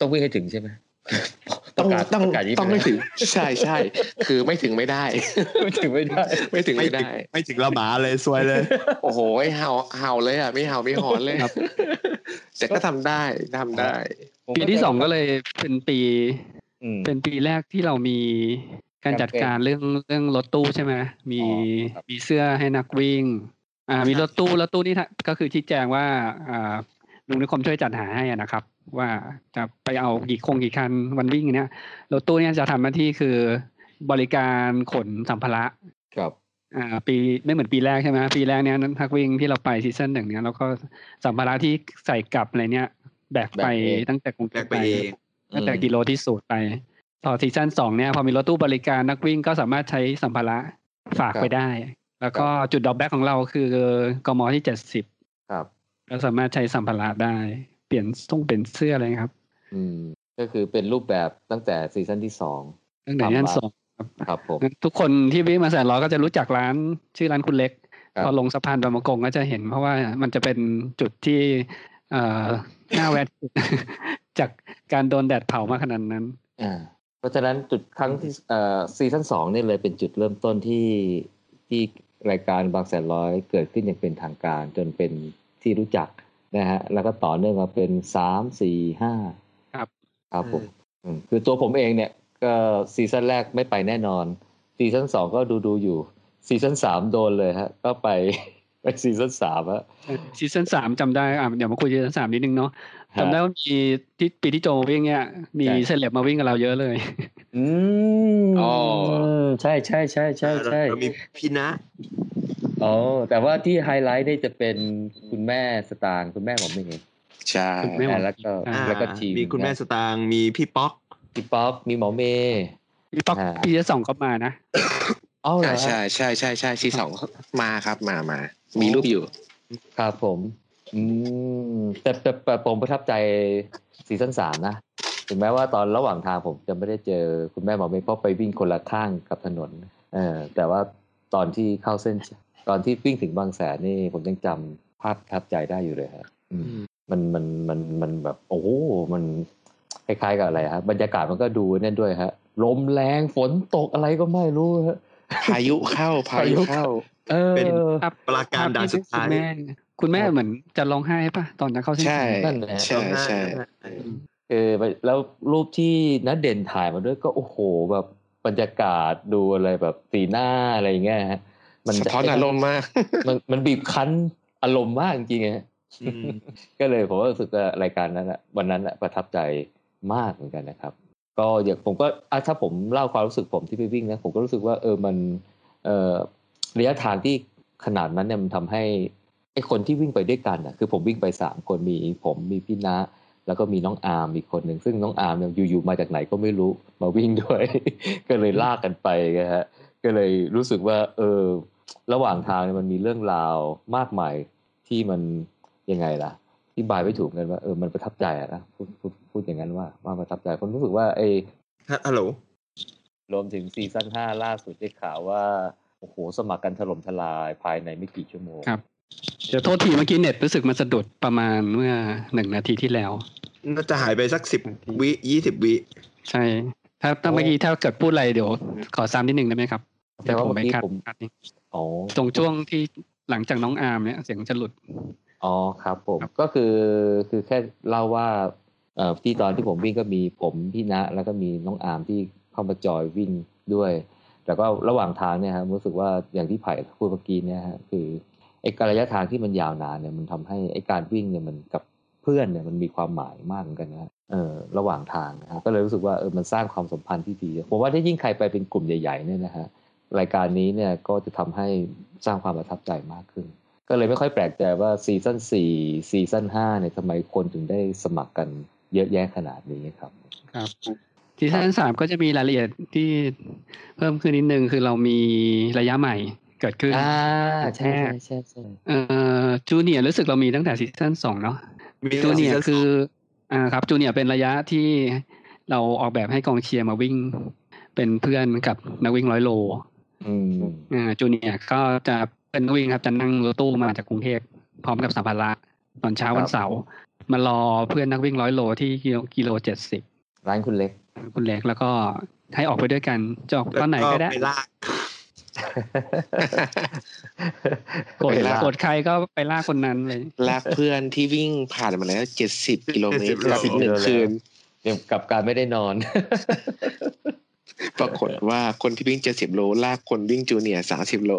ต้องวิ่งให้ถึงใช่ไหมต้องต้องต้องไม่ถึงใช่ใช่คือไม่ถึงไม่ได้ไม่ถึงไม่ได้ไม่ถึงไม่ได้ไม่ถึงละหมาเลยซวยเลยโอ้โหเห่าเห่าเลยอ่ะไม่เห่าไม่หอนเลยแต่ก็ทำได้ทำได้ปีที่สองก็เลยเป็นปีเป็นปีแรกที่เรามีการจัดการเรื่องเรื่องรถตู้ใช่ไหมมีมีเสื้อให้นักวิ่งอ่ามีรถตู้รถตู้นี่ก็คือชี้แจงว่าอ่าลุงนิคมช่วยจัดหาให้นะครับว่าจะไปเอากี่คงกี่คันวันวิ่งเนี้ยรถตู้เนี่ยจะทำหน้าที่คือบริการขนสัมภาระครับอ่าปีไม่เหมือนปีแรกใช่ไหมปีแรกเนี้ยนักวิ่งที่เราไปซีซั่นหนึ่งเนี้ยแล้วก็สัมภาระที่ใส่กลับอะไรเนี้ยแบกไปตั้งแต่กรุงเทพไปตั้งแต่กิโลที่สูตรไปพอซีซั่นสองเนี่ยพอมีรถตู้บริการนักวิ่งก็สามารถใช้สัมภาระฝากไปได้แล้วก็จุดดรอปแบ็คของเราคือกมที่เจ็ดสิบครับก็สามารถใช้สัมภาระได้เปลี่ยนต้องเป็นเสื้ออะไรครับอืมก็คือเป็นรูปแบบตั้งแต่ซีซั่นที่สองตั้งแต่ซีซั่นสองครับครับผมทุกคนที่วิ่งมาแสนร้อยก็จะรู้จักร้านชื่อร้านคุณเล็กพอลงสะพานบางประกงก็จะเห็นเพราะว่ามันจะเป็นจุดที่เอ่อหน้าแวดจากการโดนแดดเผามาขนาดนั้นอ่าเพราะฉะนั้นจุดครั้งที่เอ่อซีซั่นสองนี่เลยเป็นจุดเริ่มต้นที่ที่รายการบางแสนร้อยเกิดขึ้นอย่างเป็นทางการจนเป็นที่รู้จักนะฮะแล้วก็ต่อเนื่องมาเป็นสาม สี่ ห้าครับครับผมคือตัวผมเองเนี่ยก็ซีซั่นแรกไม่ไปแน่นอนซีซั่นสองก็ดูดูอยู่ซีซั่นสามโดนเลยฮะก็ไปไปซีซั่นสามฮะซีซั่นสามจำได้อ่ะเดี๋ยวมาคุยซีซั่นสามนิดนึงเนาะจำได้ว่ามีที่ปีที่โจวิ่งเนี่ยมีเซเลบมาวิ่งกับเราเยอะเลยอืมอ๋อใช่ใช่ใช่ใช่ใช่เรามีพี่นะอ๋อแต่ว่าที่ไฮไลท์นี่จะเป็นคุณแม่สตางค์คุณแม่ผมเองใช่แล้วก็แล้วก็ทีมมีคุณแม่สตางค์มีพี่ป๊อกพี่ป๊อกมีหมอเมย์พี่ป๊อกปีที่สองก็มานะอ๋อเหรอใช่ใช่ใช่ใช่ที่สองมาครับมามามีรูปอยู่ครับผมอืมแต่แต่ผมประทับใจซีซั่นสามนะถึงแม้ว่าตอนระหว่างทางผมจะไม่ได้เจอคุณแม่หมอเมย์เพราะไปวิ่งคนละข้างกับถนนเออแต่ว่าตอนที่เข้าเส้นตอนที่วิ่งถึงบางแสนนี่ผมยังจำภาพประทับใจได้อยู่เลยครับมันมันมันมันแบบโอ้โหมันคล้ายๆกับอะไรครับบรรยากาศมันก็ดูนั่นด้วยฮะลมแรงฝนตกอะไรก็ไม่รู้ฮะพายุเข้าพายุเข้าเออเป็นปราการด่านสุดท้ายคุณแม่คุณแม่เหมือนจะร้องไห้ป่ะตอนจะเข้าเส้นชัยนั่นแหละใช่ใช่เออแล้วรูปที่นัดเด่นถ่ายมาด้วยก็โอ้โหแบบบรรยากาศดูอะไรแบบสีหน้าอะไรอย่างเงี้ยฮะมันสะท้อนอารมณ์มากมันมันบีบคั้นอารมณ์มากจริงๆฮะก็เลยผมว่ารู้สึกว่ารายการนั้นอ่ะวันนั้นอ่ะประทับใจมากเหมือนกันนะครับก็อย่างผมก็ถ้าผมเล่าความรู้สึกผมที่ไปวิ่งนะผมก็รู้สึกว่าเออมันเอ่อระยะทางที่ขนาดนั้นเนี่ยมันทำให้ไอ้คนที่วิ่งไปด้วยกันอ่ะคือผมวิ่งไปสามคนมีผมมีพี่ณแล้วก็มีน้องอาร์มอีกคนหนึ่งซึ่งน้องอาร์มเนี่ยอยู่ๆมาจากไหนก็ไม่รู้มาวิ่งด้วย ก็เลยลากกันไปนะฮะก็เลยรู้สึกว่าเออระหว่างทางมันมีเรื่องราวมากมายที่มันยังไงล่ะที่บายไม่ถูกกันว่าเออมันประทับใจอะนะพูดพูดพูดอย่างนั้นว่าว่าประทับใจผมรู้สึกว่าไอ้ฮัลโหลรวมถึงซีซั่นห้าล่าสุดได้ข่าวว่าโอ้โหสมัครกันถล่มทลายภายในไม่กี่ชั่วโมงครับเดี๋ยวโทษทีเมื่อกี้เน็ตรู้สึกมันสะดุดประมาณเมื่อหนึ่งนาทีที่แล้วน่าจะหายไปสักสิบวิยี่สิบวิใช่ถ้าถ้าเมื่อกี้ถ้าเกิดพูดอะไรเดี๋ยวขอซ้ำนิดนึงได้ไหมครับแต่ว่าเมื่อกี้ผมอ๋อตรงช่วงที่หลังจากน้องอาร์มเนี่ยเสียงจะหลุดอ๋อครับผมก็คือคือแค่เล่าว่าเอ่อที่ตอนที่ผมวิ่งก็มีผมพี่ณแล้วก็มีน้องอาร์มที่เข้ามาจอยวิ่งด้วยแต่ก็ระหว่างทางเนี่ยครับรู้สึกว่าอย่างที่ไผ่พูดเมื่อกี้เนี่ยฮะคือไอ้ระยะทางที่มันยาวนานเนี่ยมันทำให้ไอ้การวิ่งเนี่ยมันกับเพื่อนเนี่ยมันมีความหมายมากเหมือนกันนะเออระหว่างทางนะฮะก็เลยรู้สึกว่าเออมันสร้างความสัมพันธ์ที่ดีผมว่าถ้ายิ่งใครไปเป็นกลุ่มใหญ่ๆเนี่ยนะฮะรายการนี้เนี่ยก็จะทำให้สร้างความประทับใจมากขึ้นก็เลยไม่ค่อยแปลกใจว่าซีซั่นสี่ซีซั่นห้าเนี่ยทำไมคนถึงได้สมัครกันเยอะแยะขนาดนี้ครับครับซีซั่นสามก็จะมีรายละเอียดที่เพิ่มขึ้นนิดนึงคือเรามีระยะใหม่เกิดขึ้นอ่าใช่ใช่ใช่เอ่อจูเนียร์รู้สึกเรามีตั้งแต่ซีซั่นสองเนาะจูเนียร์คืออ่าครับจูเนียร์เป็นระยะที่เราออกแบบให้กองเชียร์มาวิ่งเป็นเพื่อนกับนักวิ่งร้อยโลอืมอ่าจูเนียร์ก็จะเป็นนักวิ่งครับจะนั่งรถตู้มาจากกรุงเทพพร้อมกับสัมภาระตอนเช้าวันเสาร์มารอเพื่อนนักวิ่งร้อยโลที่กิโลกิโลเจ็ดสิบร้านคุณเล็กคุณเล็กแล้วก็ให้ออกไปด้วยกันจะออกตอนไหนก็ได้ไปลากกดกดใครก็ไปลากคนนั้นเลยลากเพื่อนที่วิ่งผ่านมาแล้วเจ็ดสิบกิโลเมตรกับอีกหนึ่งคืนเกี่ยวกับการไม่ได้นอนปรากฏว่าคนที่วิ่งเจ็ดสิบโลลากคนวิ่งจูเนียร์สามสิบโล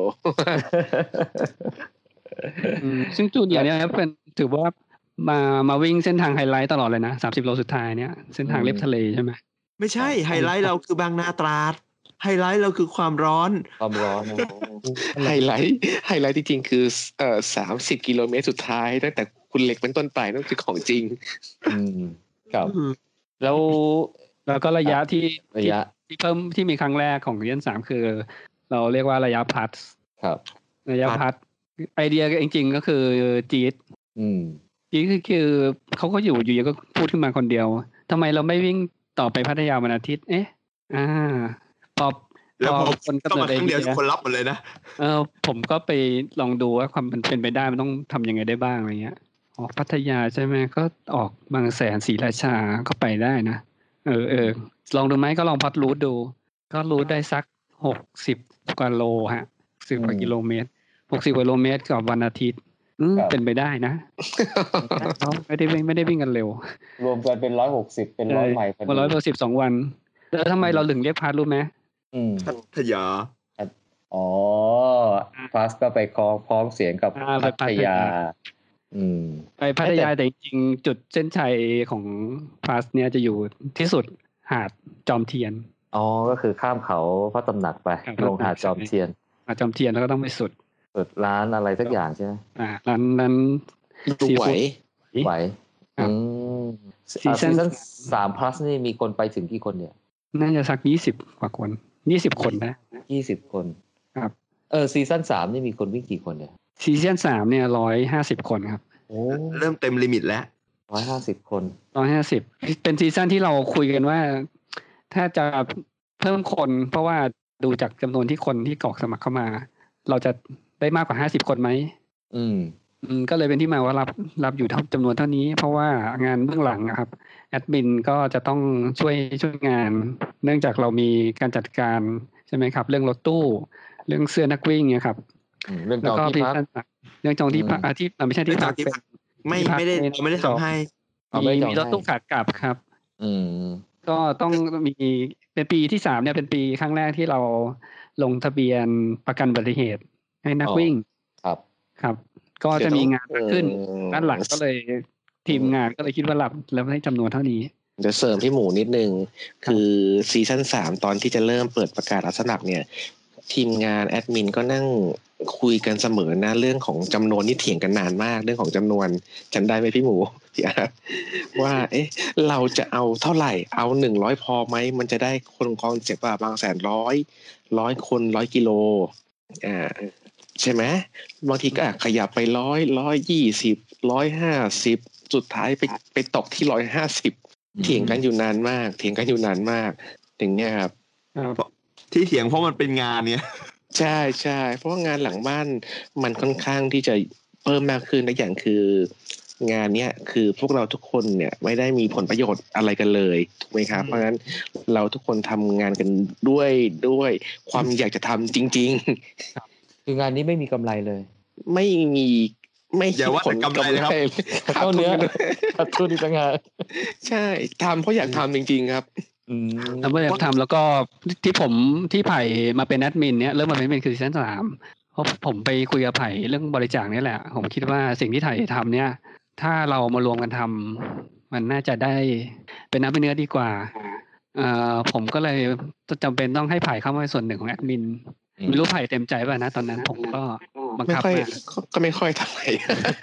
ซึ่งจูเนียร์เนี่ยเป็นถือว่ามามาวิ่งเส้นทางไฮไลท์ตลอดเลยนะสามสิบโลสุดท้ายเนี่ยเส้นทางเลียบทะเลใช่ไหมไม่ใช่ไฮไลท์เราคือบางนาตราดไฮไลท์เราคือความร้อนความร้อนไฮไลท์ไฮไลท์จริงๆคือเอ่อสามสิบกิโลเมตรสุดท้ายตั้งแต่คุณเล็กเป็นต้นไปนั่นคือของจริงอืมครับแล้วแล้วก็ระยะที่ระยะที่เพิ่มที่มีครั้งแรกของเรียนสามคือเราเรียกว่าระยะพัดครับระยะพัดไอเดียจริงๆก็คือจี๊ดอืมจี๊ดคือคือเขาก็อยู่อยู่ก็พูดขึ้นมาคนเดียวทำไมเราไม่วิ่งต่อไปพัทยาวันอาทิตย์เอ๊ะอ่าพอแล้วพอคนก็มาครั้งเดียวทุกคนรับหมดเลยนะเออผมก็ไปลองดูว่าความเป็นไปได้มันต้องทำยังไงได้บ้างอะไรเงี้ยออกพัทยาใช่ไหมก็ออกบางแสนศรีราชาก็ไปได้นะเออเออลองดูไหมก็ลองพัดรูทดูก็รูทได้สักหกสิบกว่าโลฮะสิบกว่ากิโลเมตรหกสิบกว่ากิโลเมตรกับวันอาทิตย์เป็นไปได้นะไม่ได้วิ่งไม่ได้วิ่งกันเร็วรวมกันเป็นร้อยหกสิบเป็นร้อยไมล์เป็นร้อยหกสิบสองวันแล้วทำไมเราถึงเรียกพัดรู้ไหมพัทยาอ๋อพาสก็ไปคล้องพ้องเสียงกับพัทยาอืมไปพัทยาแต่จริงจุดเส้นชัยของพาสเนี่ยจะอยู่ที่สุดหาดจอมเทียนอ๋อก็คือข้ามเขาพระตำหนักไปลงหาดจอมเทียนหาดจอมเทียนแล้วก็ต้องไปสุดสุดร้านอะไรสักอย่างใช่ไหมอ่าร้านนั้นซีไหวไหวอืมซีซั่นสาม plus นี่มีคนไปถึงกี่คนเนี่ยน่าจะสักยี่สิบกว่าคนยี่สิบคนนะยี่สิบคนครับเออซีซั่นสามนี่มีคนวิ่งกี่คนเนี่ยซีซั่นสามเนี่ยร้อยห้าสิบคนครับโอ้เริ่มเต็มลิมิตแล้วร้อยห้าสิบคนร้อยห้าสิบเป็นซีซั่นที่เราคุยกันว่าถ้าจะเพิ่มคนเพราะว่าดูจากจำนวนที่คนที่กรอกสมัครเข้ามาเราจะได้มากกว่าห้าสิบคนไหมอืมอืมก็เลยเป็นที่มาว่ารับรับอยู่เท่าจำนวนเท่านี้เพราะว่างานเบื้องหลังครับแอดมินก็จะต้องช่วยช่วยงานเนื่องจากเรามีการจัดการใช่ไหมครับเรื่องรถตู้เรื่องเสื้อนักวิ่งเนี่ยครับเรื่องจองที่พักเรื่องจองที่พักที่ไม่ใช่ที่พักไม่ไม่ได้ไม่ได้ทำให้มีมีรถตู้ขากลับครับอืมก็ต้องมีเป็นปีที่สามเนี่ยเป็นปีครั้งแรกที่เราลงทะเบียนประกันอุบัติเหตุให้นักวิ่งครับครับก็จะมีงานขึ้นด้านหลังก็เลยทีมงานก็เลยคิดว่าหลับแล้วให้จำนวนเท่านี้เดี๋ยวเสริมพี่หมูนิดนึงคือซีซั่นสามตอนที่จะเริ่มเปิดประกาศรับสมัครเนี่ยทีมงานแอดมินก็นั่งคุยกันเสมอนะเรื่องของจำนวนนี่เถียงกันนานมากเรื่องของจำนวนจำได้ไหมพี่หมูพี่อาร์ตว่าเอ๊ะเราจะเอาเท่าไหร่เอาหนึ่งร้อยพอไหมมันจะได้คนคอนเซ็ปต์ว่าบางแสนร้อยร้อยคนร้อยกิโลอ่าใช่ไหมบางทีก็ขยับไปร้อยร้อยยี่สิบร้อยห้าสิบสุดท้ายไปไปตกที่ร้อยห้าสิบเถียงกันอยู่นานมากเถียงกันอยู่นานมากอย่างเงี้ยครับที่เถียงเพราะมันเป็นงานเนี่ยใช่ใช่เพราะว่างานหลังบ้านมันค่อนข้างที่จะเพิ่มมากขึ้นและอย่างคืองานเนี้ยคือพวกเราทุกคนเนี่ยไม่ได้มีผลประโยชน์อะไรกันเลยถูกไหมครับเพราะฉะนั้นเราทุกคนทำงานกันด้วยด้วยความอยากจะทำจริงๆคืองานนี้ไม่มีกำไรเลยไม่มีไม่คิดผลกำไรเลยครับขาดเนื้อขาดทุนอีกต่างหากใช่ทำเพราะอยากทำจริงๆครับทำเพื่ออยากทำแล้วก็ที่ผมที่ไผ่มาเป็นแอดมินเนี่ยเริ่มมาเป็นแอดมินคือซีซั่นสามเพราะผมไปคุยกับไผ่เรื่องบริจาคนี่แหละผมคิดว่าสิ่งที่ไผ่ทำเนี่ยถ้าเรามารวมกันทำมันน่าจะได้เป็นน้ำเป็นเนื้อดีกว่าผมก็เลยจำเป็นต้องให้ไผ่เข้ามาเป็นส่วนหนึ่งของแอดมินไม่รู้ไผ่เต็มใจป่ะนะตอนนั้นผมก็บังคับมาก็ไม่ค่อยเท่าไหร่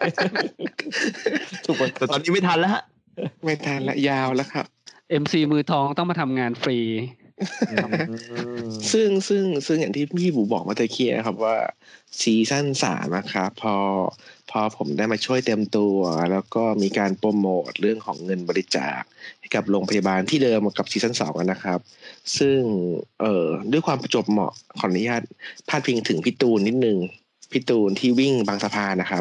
ถูกแต่ตอนนี้ไม่ทันแล้วฮะไม่ทันละยาวแล้วครับเอ็ม ซี มือทองต้องมาทำงานฟรีซึ่งซึ่งซึ่งอย่างที่พี่บูบอกมาตะเคียครับว่าซีซั่นสามนะครับพอพอผมได้มาช่วยเต็มตัวแล้วก็มีการโปรโมทเรื่องของเงินบริจาคให้กับโรงพยาบาลที่เดิมกับซีซั่นสองนะครับซึ่งเอ่อด้วยความประจวบเหมาะขออนุญาตพาดพิงถึงพี่ตูนนิดนึงพี่ตูนที่วิ่งบางสะพานนะครับ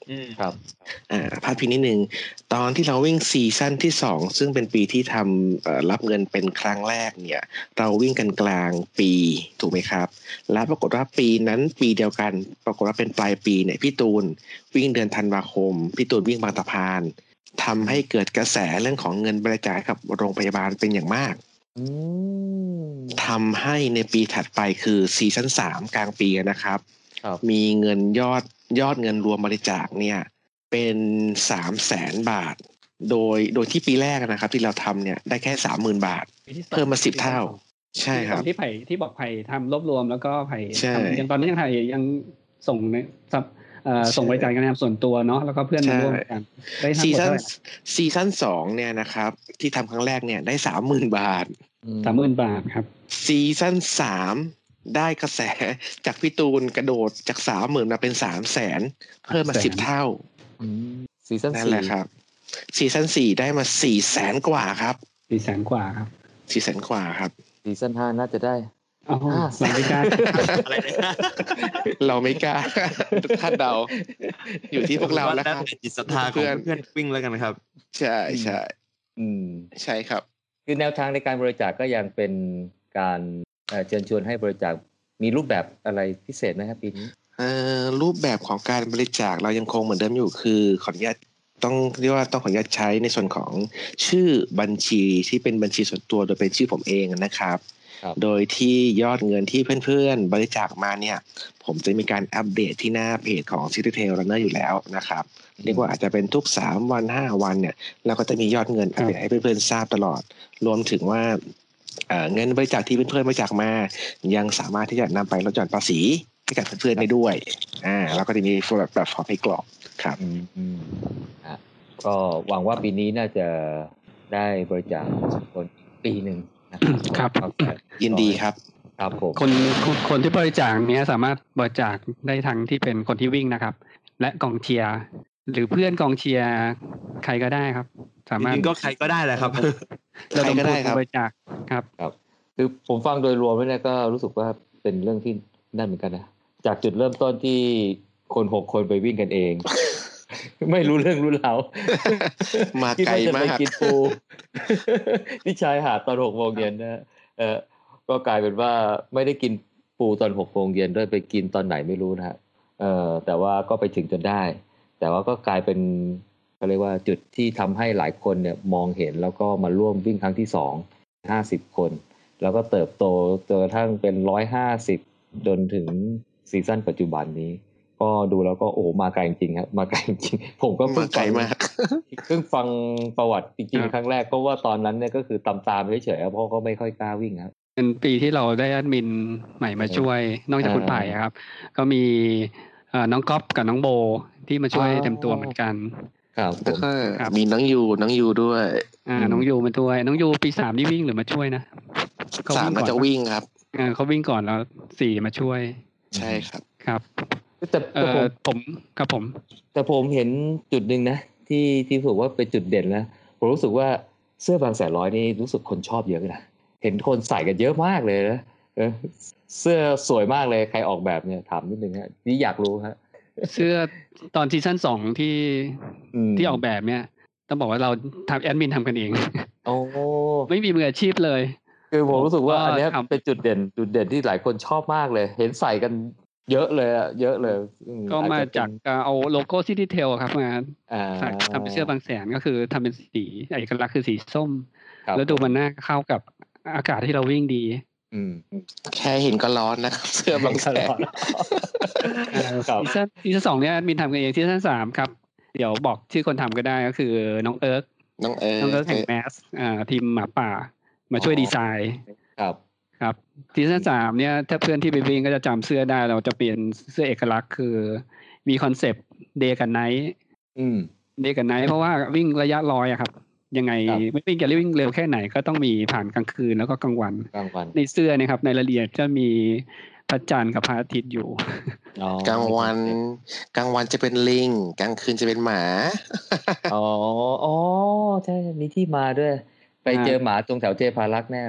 ครับอ่าพาดพิงนิดนึงตอนที่เราวิ่งซีซั่นที่สองซึ่งเป็นปีที่ทำเอ่อรับเงินเป็นครั้งแรกเนี่ยเราวิ่งกันกลางปีถูกไหมครับแล้วปรากฏว่าปีนั้นปีเดียวกันปรากฏว่าเป็นปลายปีเนี่ยพี่ตูนวิ่งเดือนธันวาคมพี่ตูนวิ่งบางสะพานทำให้เกิดกระแสเรื่องของเงินบริจาคกับโรงพยาบาลเป็นอย่างมากทำให้ในปีถัดไปคือซีซั่นสามกลางปีนะครับมีเงินยอดยอดเงินรวมบริจาคเนี่ยเป็นสามแสนบาทโดยโดยที่ปีแรกนะครับที่เราทำเนี่ยได้แค่สามหมื่นบาทเพิ่มมาสิบเท่าใช่ครับที่ไผ่ที่บอกไผ่ทำรวบรวมแล้วก็ไผ่ทำยังตอนนี้ยังไผ่ยังส่งในซับส่งบริจาคกันในส่วนตัวเนาะแล้วก็เพื่อนมาร่วมกันได้ทั้งหมดเท่าไหร่ซีซั่นสองเนี่ยนะครับที่ทำครั้งแรกเนี่ยได้สามหมื่นบาทสามหมื่นบาทครับซีซั่นสามได้กระแสจากพี่ตูนกระโดดจากสามหมื่นมาเป็นสามแสนเพิ่มมาสิบเท่าซีซั่นนั่นแหละครับซีซั่นสี่ได้มาสี่แสนกว่าครับสี่แสนกว่าครับสี่แสนกว่าครับซีซั่นห้าน่าจะได้อ๋อเราไม่กล้าอะไรนะเราไม่กล้าคาดเดาอยู่ที่พวกเราแล้วครับจิตศรัทธาของเพื่อนวิ่งแล้วกันครับใช่ใช่อืมใช่ครับคือแนวทางในการบริจาคก็ยังเป็นการเชิญชวนให้บริจาคมีรูปแบบอะไรพิเศษไหมครับปีนี้รูปแบบของการบริจาคเรายังคงเหมือนเดิมอยู่คือขออนุญาตต้องเรียกว่าต้องขออนุญาตใช้ในส่วนของชื่อบัญชีที่เป็นบัญชีส่วนตัวโดยเป็นชื่อผมเองนะครับโดยที่ยอดเงินที่เพื่อนๆบริจาคมาเนี่ยผมจะมีการอัปเดตที่หน้าเพจของ City Trail Runner อยู่แล้วนะครับเรียกว่าอาจจะเป็นทุกสามวันห้าวันเนี่ยเราก็จะมียอดเงินอัปเดตให้เพื่อนๆทราบตลอดรวมถึงว่าเงินบริจาคที่เพื่อนๆบริจาคมายังสามารถที่จะนำไปลดหย่อนภาษีให้กับเพื่อนๆได้ด้วยอ่าแล้วก็จะมีแบบแบบฟอร์มให้กรอกครับอืมอ่ะก็หวังว่าปีนี้น่าจะได้บริจาคคนปีหนึ่งนะครับยินดีครับครับผมคนคนที่บริจาคเนี้ยสามารถบริจาคได้ทั้งที่เป็นคนที่วิ่งนะครับและกองเชียร์หรือเพื่อนกองเชียร์ใครก็ได้ครับสามารถก็ใครก็ได้แหละครับใครก็ได้ครับบริจาคครับครับคือผมฟังโดยรวมแล้วเนี่ยก็รู้สึกว่าเป็นเรื่องที่นั่นเหมือนกันนะจากจุดเริ่มต้นที่คนหกคนไปวิ่งกันเองไม่รู้เรื่องรู้ราวมาไกลมากกินปูที่ชายหาดตอนหกโมงเย็นนะเออก็กลายเป็นว่าไม่ได้กินปูตอนหกโมงเย็นด้วยไปกินตอนไหนไม่รู้นะฮะเออแต่ว่าก็ไปถึงจนได้แต่ว่าก็กลายเป็นเขาเรียกว่าจุดที่ทำให้หลายคนเนี่ยมองเห็นแล้วก็มาร่วมวิ่งครั้งที่สองห้าสิบคนแล้วก็เติบโตจนกระทั่งเป็นร้อยห้าสิบจนถึงซีซั่นปัจจุบันนี้ก็ดูแล้วก็โอ้มาไกลจริงครับมาไกลจริงผมก็เพิ่งฟังมากเพิ่งฟังประวัติจริงๆครั้งแรกก็ว่าตอนนั้นเนี่ยก็คือตามๆเฉยๆเพราะก็ไม่ค่อยกล้าวิ่งครับเป็นปีที่เราได้แอดมินใหม่มาช่วยนอกจากคุณไผ่ครับก็มีน้องก๊อฟกับน้องโบที่มาช่วยเต็มตัวเหมือนกันครับแล้วก็มีน้องยูน้องยูด้วยอ่าน้องยูมาด้วยน้องยูปีสามนี่วิ่งหรือมาช่วยนะสามน่าจะวิ่งครับอ่าเขาวิ่งก่อนแล้วสี่มาช่วยใช่ครับครับแต่ผมผมกับผมแต่ผมเห็นจุดนึงนะที่ที่รู้สึกว่าเป็นจุดเด่นนะผมรู้สึกว่าเสื้อบางแสนร้อยนี่รู้สึกคนชอบเยอะนะเห็นคนใส่กันเยอะมากเลยนะเสื้อสวยมากเลยใครออกแบบเนี่ยถามนิดนึงฮะนี่อยากรู้ฮะเสื้อตอนซีซั่นสองที่ที่ออกแบบเนี่ยต้องบอกว่าเราทำแอดมินทำกันเองโอ้ไม่มีมืออาชีพเลยคือผมรู้สึกว่าอันนี้เป็นจุดเด่นจุดเด่นที่หลายคนชอบมากเลยเห็นใส่กันเยอะเลยอะเยอะเลยก็มาจากเอาโลโก้ City Trail ครับมาทำเป็นเสื้อบางแสนก็คือทำเป็นสีเอกลักษณ์คือสีส้มแล้วดูมันน่าเข้ากับอากาศที่เราวิ่งดีแค่เห็นก็ร้อนนะครับเสื้อบางแสนซีซั่นซีซั่นสองเนี่ยมินทำกันเองซีซั่นสามครับเดี๋ยวบอกชื่อคนทำก็ได้ก็คือน้องเอิร์กน้องเอิร์กน้องเอิร์กแห่งแมสทีมหมาป่ามาช่วยดีไซน์ครับครับซีซั่นสามเนี่ยถ้าเพื่อนที่ไปวิ่งก็จะจำเสื้อได้เราจะเปลี่ยนเสื้อเอกลักษณ์คือมีคอนเซปต์เดย์กับไนท์เดย์กับไนท์เพราะว่าวิ่งระยะร้อยอะครับยังไงไม่วิ่งจะวิ่งเร็วแค่ไหนก็ต้องมีผ่านกลางคืนแล้วก็กลางวันในเสื้อนะครับในรายละเอียดจะมีพระจันทร์กับพระอาทิตย์อยู่กลางวันกลางวันจะเป็นลิงกลางคืนจะเป็นหมาอ๋ออ๋อใช่มีที่มาด้วยไปเจอหมาตรงแถวเทพารักษ์แน่เลย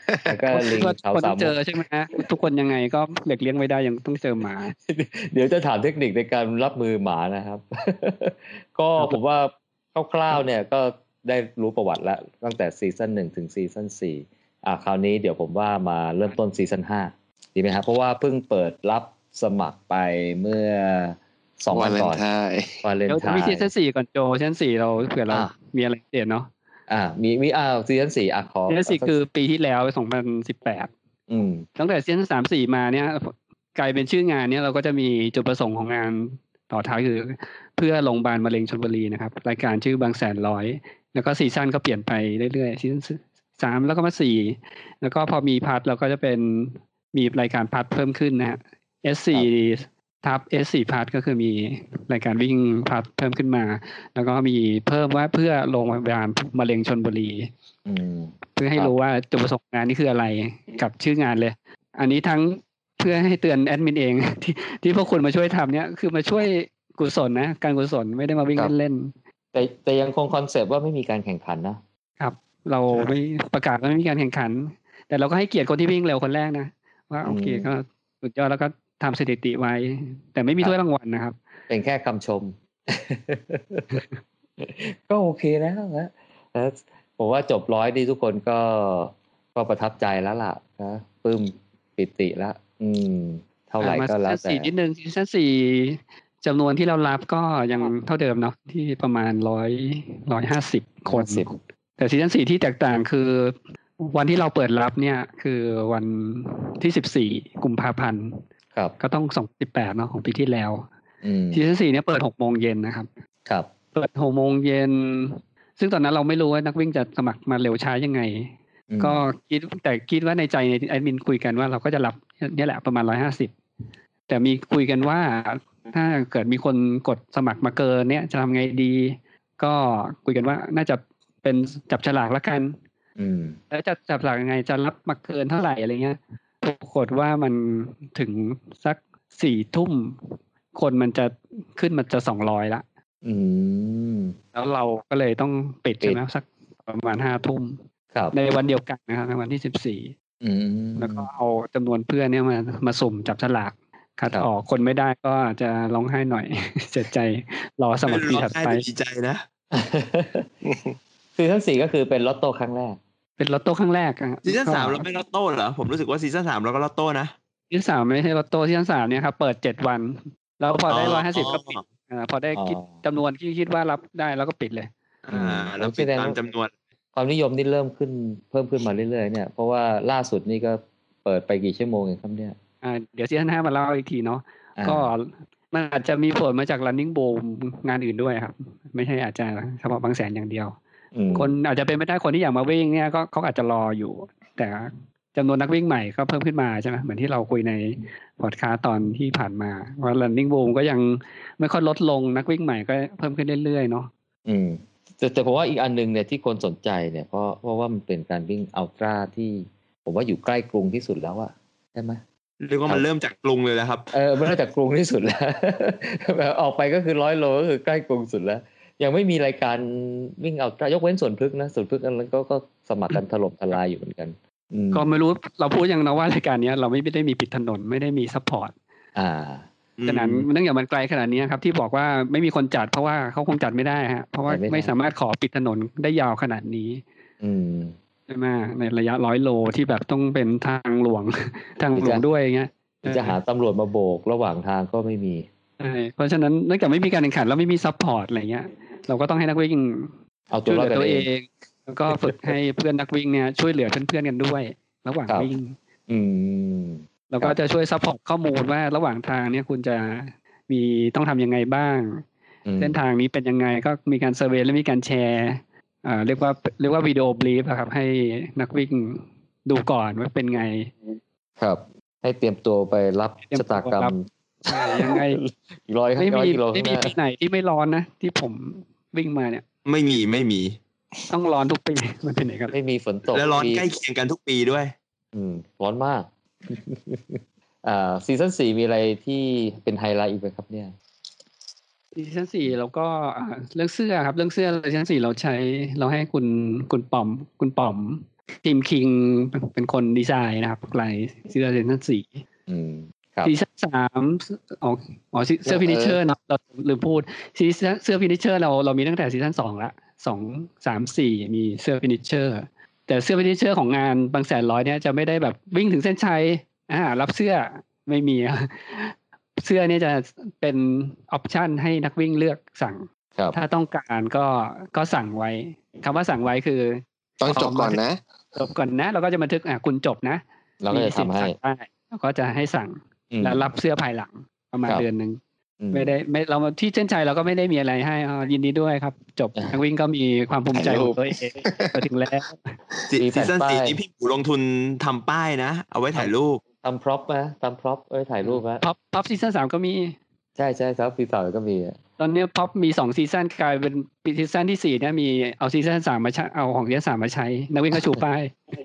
แล้วก็ลิงเขาสามมุกเจอใช่ไหมฮะทุกคนยังไงก็เด็กเลี้ยงไม่ได้ยังต้องเจอหมาเดี๋ยวจะถามเทคนิคในการรับมือหมานะครับก็ผมว่าคร่าวๆเนี่ยก็ได้รู้ประวัติแล้วตั้งแต่ซีซั่นหนึ่งถึงซีซั่นสี่อ่ะคราวนี้เดี๋ยวผมว่ามาเริ่มต้นซีซั่นห้าดีไหมครับเพราะว่าเพิ่งเปิดรับสมัครไปเมื่อสองวันก่อนวาเลนไทน์เดี๋ยวมีซีซั่นสี่ก่อนโจซีซั่นสี่เราเผื่อเรามีอะไรเปลี่ยนเนาะอ่ามีมีอ่าซีซั่นสี่อ่ะขอซีซั่นสี่คือปีที่แล้วสองพันสิบแปดอืมตั้งแต่ซีซั่นสามสี่มาเนี่ยกลายเป็นชื่องานเนี้ยเราก็จะมีจุดประสงค์ของงานต่อท้ายคือเพื่อโรงพยาบาลมะเร็งชลบุรีนะครับรายการชื่อบางแสนร้อยแล้วก็ซีซั่นก็เปลี่ยนไปเรื่อยๆซีซั่นสามแล้วก็มาสี่แล้วก็พอมีพาร์ทเราก็จะเป็นมีรายการพาร์ทเพิ่มขึ้นนะฮะ เอส สี่ ทับ เอส สี่ พาร์ทก็คือมีรายการวิ่งพาร์ทเพิ่มขึ้นมาแล้วก็มีเพิ่มว่าเพื่อโรงพยาบาลมะเร็งชลบุรีเพื่อให้รู้ว่าจุดประสงค์งานนี่คืออะไรกับชื่องานเลยอันนี้ทั้งเพื่อให้เตือนแอดมินเองที่ที่พวกคุณมาช่วยทำเนี่ยคือมาช่วยกุศลนะการกุศลไม่ได้มาวิ่งเล่นๆแต่แต่ยังคงคอนเซปต์ว่าไม่มีการแข่งขันนะครับเราไม่ประกาศว่าไม่มีการแข่งขันแต่เราก็ให้เกียรติคนที่วิ่งเร็วคนแรกนะว่าโอเคก็สุดยอดแล้วก็ทำสถิติไว้แต่ไม่มีถ้วยรางวัลนะครับเป็นแค่คำชม ก็โอเคแล้วนะผมว่าจบร้อยดีทุกคนก็ก็ประทับใจแล้วล่ะนะปลื้มปิติแล้วอืมเท่าไหร่ก็แล้วแต่ซีซั่นสี่นิดนึงซีซั่นสี่จำนวนที่เรารับก็ยังเท่าเดิมเนาะที่ประมาณร้อยร้อยห้าสิบคนแต่ซีซั่นสี่ที่แตกต่างคือวันที่เราเปิดรับเนี่ยคือวันที่สิบสี่กุมภาพันธ์ครับก็ต้องสองพันสิบแปดเนาะของปีที่แล้วซีซั่นสี่เนี่ยเปิดหกโมงเย็นนะครับครับเปิดหกโมงเย็นซึ่งตอนนั้นเราไม่รู้ว่านักวิ่งจะสมัครมาเร็วช้ายังไงก็คิดแต่คิดว่าในใจในแอดมินคุยกันว่าเราก็จะรับเนี่ยแหละประมาณร้อยห้าสิบแต่มีคุยกันว่าถ้าเกิดมีคนกดสมัครมาเกินเนี่ยจะทำไงดีก็คุยกันว่าน่าจะเป็นจับฉลากละกันแล้วจะจับฉลากยังไงจะรับมาเกินเท่าไหร่อะไรเงี้ยปรากฏว่ามันถึงสักสี่ทุ่มคนมันจะขึ้นมันจะสองร้อยละแล้วเราก็เลยต้องปิดใช่ไหมสักประมาณห้าทุ่มในวันเดียวกันนะครับในวันที่สิบสี่แล้วก็เอาจำนวนเพื่อนเนี่ยมามาสุ่มจับฉลากคัดออกคนไม่ได้ก็จะร้องไห้หน่อยเสียใจรอสมัครปีถัดไปดีใจนะซีซั่นสี่ก็คือเป็นลอตโต้ครั้งแรกเป็นลอตโต้ครั้งแรกอ่ะซีซั่นสามเราไม่ลอตโต้เหรอผมรู้สึกว่าซีซั่นสามเราก็ลอตโต้นะซีซั่นสามไม่ใช่ลอตโต้ซีซั่นสามเนี่ยครับเปิดเจ็ดวันแล้วพอได้ร้อยห้าสิบก็ปิดอ่าพอได้คิดจำนวนที่คิดว่ารับได้แล้วก็ปิดเลยอ่าแล้วปิดตามจำนวนความนิยมนี่เริ่มขึ้นเพิ่มขึ้นมาเรื่อยๆเนี่ยเพราะว่าล่าสุดนี่ก็เปิดไปกี่ชั่วโมงเองครับเนี่ยอ่าเดี๋ยวซีซั่นห้ามาเล่าอีกทีเนาะก็มันอาจจะมีผลมาจาก running boom งานอื่นด้วยครับไม่ใช่อาจจะเฉพาะบางแสนอย่างเดียวคนอาจจะเป็นไม่ได้คนที่อยากมาวิ่งเนี่ยก็เขาอาจจะรออยู่แต่จำนวนนักวิ่งใหม่ก็เพิ่มขึ้นมาใช่ไหมเหมือนที่เราคุยในพอดคาสต์ตอนที่ผ่านมาว่า running boom ก็ยังไม่ค่อยลดลงนักวิ่งใหม่ก็เพิ่มขึ้นเรื่อยๆเนาะอืมแต่แต่ผมว่าอีกอันนึงเนี่ยที่คนสนใจเนี่ยเพราะเพราะว่ามันเป็นการวิ่งอัลตร้าที่ผมว่าอยู่ใกล้กรุงที่สุดแล้วอะใช่ไหมเรียกว่ามันเริ่มจากกรุงเลยแล้วครับเออมันเริ่มจากกรุงที่สุดแล้วแบบออกไปก็คือร้อยโลก็คือใกล้กรุงสุดแล้วยังไม่มีรายการวิ่งอัลตร้ายกเว้นสวนพฤกษ์นะสวนพฤกษ์อันนั้นก็ก็สมัครกันถล่มทลายอยู่เหมือนกันก็ไม่รู้เราพูดอย่างนะว่ารายการนี้เราไม่ได้มีปิดถนนไม่ได้มีซัพพอร์ตอ่าฉะนั้นเนื่องจากมันไกลขนาดนี้ครับที่บอกว่าไม่มีคนจัดเพราะว่าเขาคงจัดไม่ได้ฮะเพราะว่าไม่สามารถขอปิดถนนได้ยาวขนาดนี้ใช่ไหมในระยะร้อยโลที่แบบต้องเป็นทางหลวงทางหลวงด้วยเงี้ยจะหาตำรวจมาโบกระหว่างทางก็ไม่มีใช่เพราะฉะนั้นเนื่องจากไม่มีการแข่งขันแล้วไม่มีซัพพอร์ตอะไรเงี้ยเราก็ต้องให้นักวิ่งเอาตัวรอดตัวเองแล้วก็ฝึกให้เพื่อนนักวิ่งเนี่ยช่วยเหลือเพื่อนๆกันด้วยระหว่างวิ่งอืมแล้วก็จะช่วยซัพพอร์ตข้อมูลว่าระหว่างทางเนี่ยคุณจะมีต้องทำยังไงบ้างเส้นทางนี้เป็นยังไงก็มีการเซอร์เวย์และมีการแชร์อ่าเรียกว่าเรียกว่าวิดีโอบลีฟครับให้นักวิ่งดูก่อนว่าเป็นไงครับให้เตรียมตัวไปรับชะตากรรมยังไงร้อยไม่มีกิโลไม่มีปีไหนที่ไม่ร้อนนะที่ผมวิ่งมาเนี่ยไม่มีไม่มีต้องร้อนทุกปีมันเป็นไหนกันไม่มีฝนตกและร้อนใกล้เคียงกันทุกปีด้วยอืมร้อนมากอ่าซีซั่นสี่มีอะไรที่เป็นไฮไลท์อีกไหมครับเนี่ยซีซั่นสี่เราก็เรื่องเสื้อครับเรื่องเสื้อซีซั่นสี่เราใช้เราให้คุณคุณป๋อมคุณป๋อมทีมคิงเป็นคนดีไซน์นะครับลายซีซั่นสี่อืมครับซีซั่นสามอ๋ออ๋อเสื้อฟินิชเชอร์เนาะเราลืมพูดซีซั่นเสื้อฟินิชเชอร์เราเรามีตั้งแต่ซีซั่นสองละสองสามสี่มีเสื้อฟินิชเชอร์แต่เสื้อฟินิชเชอร์ของงานบางแสนร้อยเนี่ยจะไม่ได้แบบวิ่งถึงเส้นชัยอ่ารับเสื้อไม่มีเสื้อเนี่ยจะเป็นออปชั่นให้นักวิ่งเลือกสั่งถ้าต้องการก็ก็สั่งไว้คำว่าสั่งไว้คือต้องจบก่อนนะจบก่อนนะเราก็จะบันทึกอ่ะคุณจบนะเราก็จะทำให้เราก็จะให้สั่งแล้วรับเสื้อภายหลังประมาณเดือนนึงไม่ได้ไม่เราที่เส้นชัยเราก็ไม่ได้มีอะไรให้ยินดีด้วยครับจบนักวิ่งก็มีความภูมิใจของตัวเองมาถึงแล้วซีซั่นสี่นี้พี่หมูลงทุนทำป้ายนะเอาไว้ถ่ายรูปทำพร็อพนะทำพร็อพเอ้ยถ่ายรูปนะพร็อพพร็อพซีซั่นสามก็มีใช่ใช่ครับซีซั่นสามก็มีตอนนี้พร็อพมีสองซีซั่นกลายเป็นปีซีซั่นที่สี่เนี่ยมีเอาซีซั่นสามมาใช้เอาของซีซั่นสามมาใช้นักวิ่งก็ชูป้าย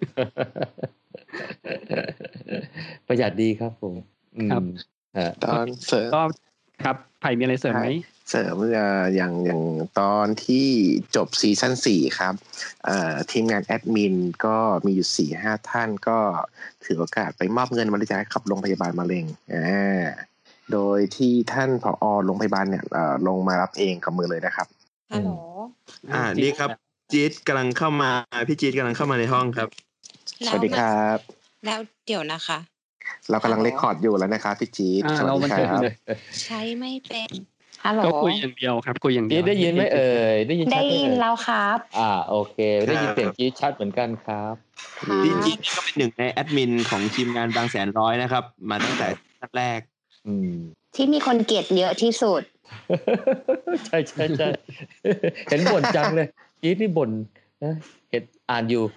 ประหยัดดีครับผมครับตอนเสริมก็ครับไผ่มีอะไรเสริมไหมเสริมอย่างอย่างตอนที่จบซีซั่นสี่ครับทีมงานแอดมินก็มีอยู่ สี่ห้า ท่านก็ถือโอกาสไปมอบเงินบริจาคให้กับโรงพยาบาลมะเร็งอ่าโดยที่ท่านผอ.โรงพยาบาลเนี่ยลงมารับเองกับมือเลยนะครับฮัลโหลอ่านี่ครับจี๊ดกำลังเข้ามาพี่จี๊ดกำลังเข้ามาในห้องครับสวัสดีครับแล้วเดี๋ยวนะคะเรากำลังเรคคอร์ดอยู่แล้วนะครับพี่จี๊ดสวัสดีครับใช้ไม่เป็นฮัลโหลก็คุยอย่างเดียวครับคุยอย่างเดียวได้ยินไหมเอ่ยได้ยินชัดได้ยินแล้วครับอ่าโอเคได้ยินเสียงจี๊ดชัดเหมือนกันครับจี๊ดจี๊ดก็เป็นหนึ่งในแอดมินของทีมงานบางแสนร้อยนะครับมาตั้งแต่แรกอืมที่มีคนเกลียดเยอะที่สุดใช่ใช่ใช่เห็นบ่นจังเลยจี๊ดนี่บ่นนะเห็นอ่านอยู่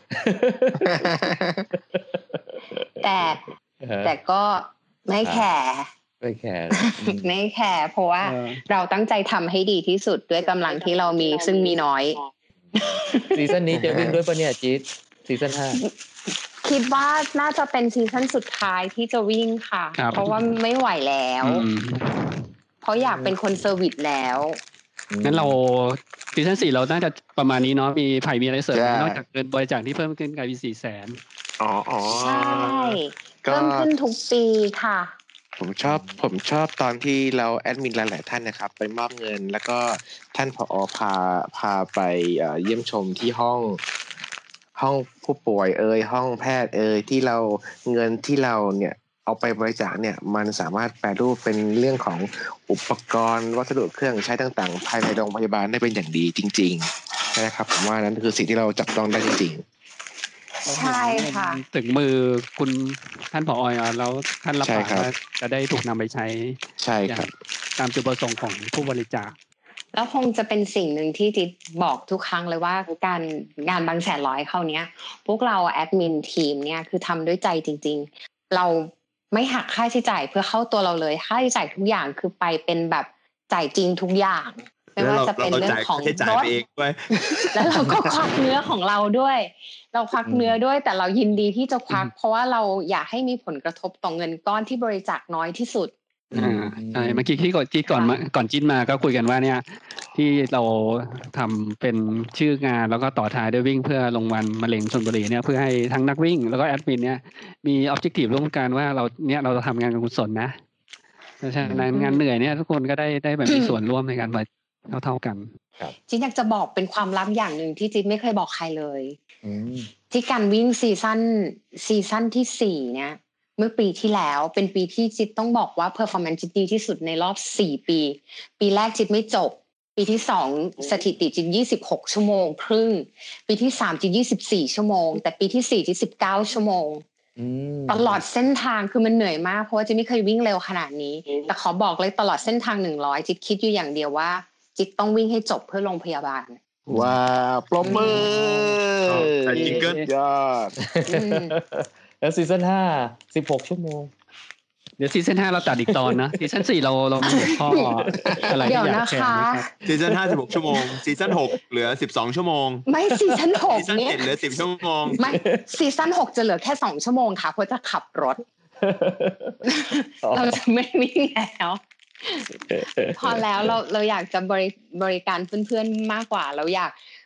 แต่แต่ก็ไม่แคร์ไม่แคร์ไม่แคร์เพราะว่าเราตั้งใจทำให้ดีที่สุดด้วยกำลังที่เรามีซึ่งมีน้อยซีซั่นนี้จะวิ่งด้วยปะเนี่ยจี๊ดซีซั่นห้าคิดว่าน่าจะเป็นซีซั่นสุดท้ายที่จะวิ่งค่ะเพราะว่าไม่ไหวแล้วเพราะอยากเป็นคนเซอร์วิสแล้วงั้นเราซีซั่นสี่เราน่าจะประมาณนี้เนาะมีไผ่มีอะไรเสริมนอกจากเงินบริจาคที่เพิ่มขึ้นกลายเป็นสี่แสนอ๋ออ๋อใช่เพิ่มขึ้นทุกปีค่ะผมชอบผมชอบตอนที่เราแอดมินหลายๆท่านนะครับไปมอบเงินแล้วก็ท่านผอ.พาพาไปเยี่ยมชมที่ห้องห้องผู้ป่วยเอ่ยห้องแพทย์เอ่ยที่เราเงินที่เราเนี่ยเอาไปบริจาคเนี่ยมันสามารถแปรรูปเป็นเรื่องของอุปกรณ์วัสดุเครื่องใช้ต่างๆภายในโรงพยาบาลได้เป็นอย่างดีจริงๆนะครับผมว่านั้นคือสิ่งที่เราจับต้องได้จริงๆใช่ค่ะถึงมือคุณท่านผอ.แล้วท่านรับปากว่าจะได้ถูกนำไปใช้ใช่ครับตามจุดประสงค์ของผู้บริจาคแล้วคงจะเป็นสิ่งหนึ่งที่จิ๊ดบอกทุกครั้งเลยว่าการงานบางแสนร้อยเข้าเนี้ยพวกเราแอดมินทีมเนี่ยคือทำด้วยใจจริงๆเราไม่หักค่าใช้จ่ายเพื่อเข้าตัวเราเลยค่าใช้จ่ายทุกอย่างคือไปเป็นแบบจ่ายจริงทุกอย่างไม่ว่าจะเป็นเรื่องของรถแล้วเราก็ควักเนื้อของเราด้วยเราควักเนื้อด้วยแต่เรายินดีที่จะควักเพราะว่าเราอยากให้มีผลกระทบต่อเงินก้อนที่บริจาคน้อยที่สุดอ่าใช่เมื่อกี้ที่ก่อนที่ก่อนมาก่อนจิ้นมาก็คุยกันว่าเนี่ยที่เราทำเป็นชื่องานแล้วก็ต่อท้ายด้วยวิ่งเพื่อโรงพยาบาลมะเร็งชลบุรีเนี่ยเพื่อให้ทั้งนักวิ่งแล้วก็แอดมินเนี่ยมีออบเจกตีฟร่วมกันว่าเราเนี่ยเราจะทำงานการกุศลนะเพราะฉะนั้นงานเหนื่อยเนี่ยทุกคนก็ได้ได้แบบมีส่วนร่วมในการมาเท่าๆกันจิ๊ดอยากจะบอกเป็นความลับอย่างหนึ่งที่จิ๊ดไม่เคยบอกใครเลยที่การวิ่งซีซั่นซีซั่นที่สี่เนี่ยเมื่อปีที่แล้วเป็นปีที่จิ๊ดต้องบอกว่าเพอร์ฟอร์แมนซ์จิ๊ดดีที่สุดในรอบสี่ปีปีแรกจิ๊ดไม่จบปีที่สองสถิติจิ๊ดยี่สิบหกชั่วโมงครึ่งปีที่สามจิ๊ดยี่สิบสี่ชั่วโมงแต่ปีที่สี่จิ๊ดสิบเก้าชั่วโมงตลอดเส้นทางคือมันเหนื่อยมากเพราะว่าจิ๊ดไม่เคยวิ่งเร็วขนาดนี้แต่ขอบอกเลยตลอดเส้นทางหนึ่งร้อยจิ๊ดคิดอยู่อย่างเดียวว่าจิ๊ดต้องวิ่งให้จบเพื่อโรงพยาบาลว้าวปรบมือใช่จริงเกินยอดแล้วซีซั่นห้าสิบหกชั่วโมงเดี๋ยวซีซั่นห้าเราตัดอีกตอนนะซีซั่นสี่เราเรามีข้ออะไรที่อยากแชร์นะครับซีซั่นห้า สิบหกชั่วโมงซีซั่นหกเหลือสิบสองชั่วโมงไม่ซีซั่นหกซีซั่นเจ็ดเหลือสิบชั่วโมงไม่ซีซั่นหกจะเหลือแค่สองชั่วโมงค่ะเพราะจะขับรถเราจะไม่วิ่งแล้วพอแล้วเราเราอยากจะบริบริการเพื่อนๆมากกว่าเราอยาก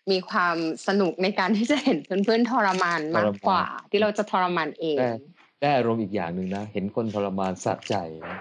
มีความสนุกในการที่จะเห็นเพื่อนๆทรมานมากกว่าที่เราจะทรมานเองได้อารมณ์อีกอย่างหนึ่งนะเห็นคนทรมานสะใจนะ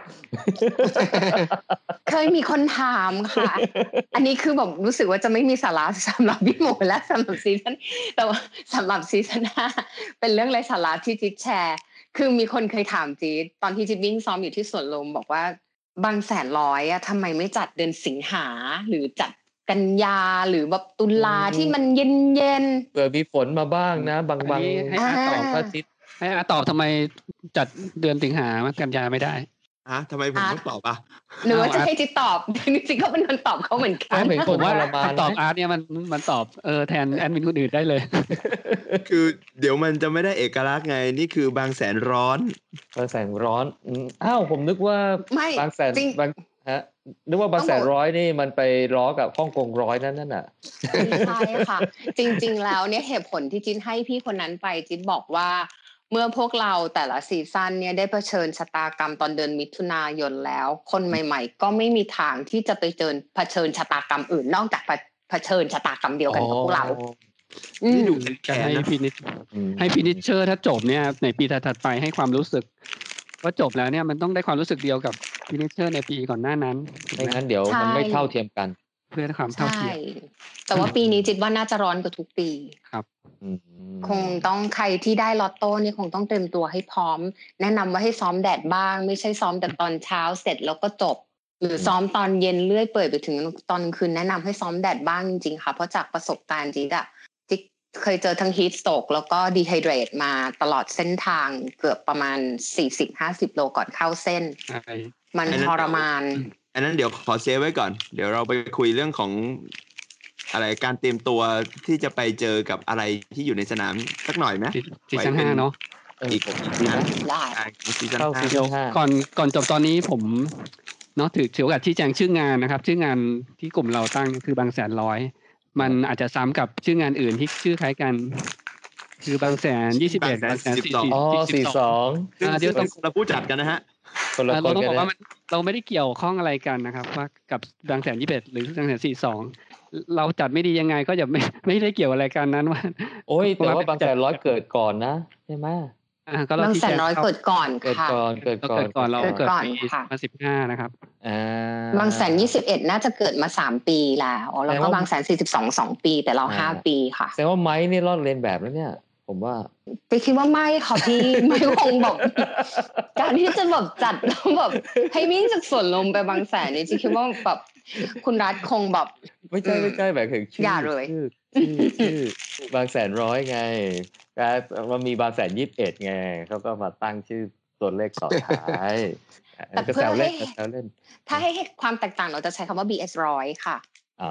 เคยมีคนถามค่ะอันนี้คือแบบรู้สึกว่าจะไม่มีสาระสำหรับพี่โมและสำหรับซีซั่นแต่ว่าสำหรับซีซั่นห้าเป็นเรื่องไร้สาระที่จิ๊ดแชร์คือมีคนเคยถามจิ๊ดตอนที่จิ๊ดวิ่งซ้อมอยู่ที่สวนลมบอกว่าบางแสนร้อยอะทำไมไม่จัดเดือนสิงหาหรือจัดกันยาหรือแบบตุลาที่มันเย็นๆเผื่อมีฝนมาบ้างนะบางบางให้อาตอบว่าจิ๊ดให้อาตอบทำไมจัดเดือนสิงหากันยาไม่ได้ฮะทำไมผมต้องตอบอ่ะหรือว่าจะให้จิ๊ดตอบจริงๆเขาเป็นคนตอบเขาเหมือนกันผมว่าตอบอาร์ตเนี่ยมันมันตอบเออแทนแอดมินคนอื่นได้เลยคือเดี๋ยวมันจะไม่ได้เอกลักษณ์ไงนี่คือบางแสนร้อนบางแสนร้อนอ้าวผมนึกว่าบางแสนบางฮะนึกว่าบางแสนร้อยนี่มันไปล้อกับฮ่องกงร้อยนั่นนั่นน่ะใช่ค่ะจริงๆแล้วเนี่ยเหตุผลที่จิ๊ดให้พี่คนนั้นไปจิ๊ดบอกว่าเมื่อพวกเราแต่ละซีซั่นเนี่ยได้เผชิญชะตากรรมตอนเดือนมิถุนายนแล้วคนใหม่ๆก็ไม่มีทางที่จะไปเจอเผชิญชะตากรรมอื่นนอกจากเผชิญชะตากรรมเดียวกันกับพวกเรานี่ดูแขนให้พินิจให้พินิจเชอร์ถ้าจบเนี่ยในปีถัดไปให้ความรู้สึกว่าจบแล้วเนี่ยมันต้องได้ความรู้สึกเดียวกับพินิจเชอร์ในปีก่อนหน้านั้นไม่งั้นเดี๋ยวมันไม่เท่าเทียมกันเพื่อความเท่าเทียมแต่ว่าปีนี้จิตว่าน่าจะร้อนกว่าทุกปีครับคงต้องใครที่ได้ลอตโต้นี่คงต้องเตรียมตัวให้พร้อมแนะนำว่าให้ซ้อมแดดบ้างไม่ใช่ซ้อมแต่ตอนเช้าเสร็จแล้วก็จบหรือซ้อมตอนเย็นเลื่อยเปื่อยไปถึงตอนคืนแนะนำให้ซ้อมแดดบ้างจริงๆค่ะเพราะจากประสบการณ์จิตอะจิตเคยเจอทั้งฮีทสโตรกแล้วก็ดีไฮเดรตมาตลอดเส้นทางเกือบประมาณ สี่สิบถึงห้าสิบ โลก่อนเข้าเส้นมันทรมานอันนั้นเดี๋ยวขอเซฟไว้ก่อนเดี๋ยวเราไปคุยเรื่องของอะไรการเตรียมตัวที่จะไปเจอกับอะไรที่อยู่ในสนามสักหน่อยไหมซีซั่นห้าเนาะอีกปีนะได้ซีซั่นห้าก่อนก่อนจบตอนนี้ผมเนาะถือถือโอกาสชี้แจงชื่องานนะครับชื่องานที่กลุ่มเราตั้งคือบางแสนร้อยมันอาจจะซ้ำกับชื่องานอื่นที่ชื่อคล้ายกันคือบางแสนยี่สิบเอ็ดบางแสนสี่สิบสองเดี๋ยวต้องเราพูดจัดกันนะฮะเราต้องบอกว่ามันเราไม่ได้เกี่ยวข้องอะไรกันนะครับว่ากับบางแสนยี่สิบเอ็ดหรือบางแสนสี่สิบสองเราจัดไม่ดียังไงก็อย่าไม่ไม่ได้เกี่ยวอะไรกันนั้นว่าโอ้ยแต่ว่าบางแสนร้อยเกิดก่อนนะใช่ไหมอ่าก็บางแสนร้อยเกิดก่อนเกิดก่อนเกิดก่อนเกิดก่อนเราเกิดปีสองพันสิบห้านะครับอ่าบางแสนยี่สิบเอ็ดน่าจะเกิดมาสามปีแล้วแล้วก็บางแสนสี่สิบสอง สองปีแต่เราห้าปีค่ะแสดงว่าไม้นี่รอดเรียนแบบแล้วเนี่ยผมว่าไปคิดว่าไม่ค่ะพี่ไม่คงแบบการที่จะแบบจัดแล้วแบบให้วิ่งจากสวนลมไปบางแสนนี่จะคิดว่าแบบคุณรัฐคงแบบไม่ใช่ไม่ใช่แบบถึงชื่ออย่าเลยชื่อชื่อบางแสนร้อยไงแต่มันมีบางแสนยี่สิบเอ็ดไงเขาก็มาตั้งชื่อตัวเลขต่อท้ายแต่เพื่อให้ถ้าให้ความแตกต่างเราจะใช้คำว่า บี เอส ร้อยค่ะอ๋อ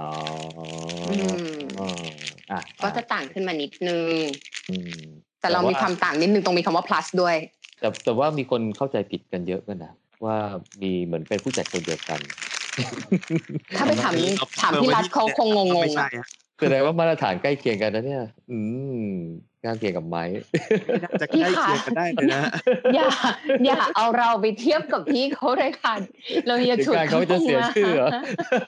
อ่ะก็จะต่างขึ้นมานิดนึงแต่เรามีความต่างนิดนึงตรงมีคำว่า plus ด้วยแต่แต่ว่ามีคนเข้าใจผิดกันเยอะกันนะว่ามีเหมือนเป็นผู้จัดคนเดียวกันถ้าไปถามถามพี่รัฐเขาคงงงๆแสดงว่ามาตรฐานใกล้เคียงกันนะเนี่ยอืมใกล้เคียงกับไม้จะใกล้เคียงกันได้เลยนะอย่าอย่าเอาเราไปเทียบกับพี่เขาเลยค่ะเราอย่าฉุดเขาจะเสียชื่อเหรอ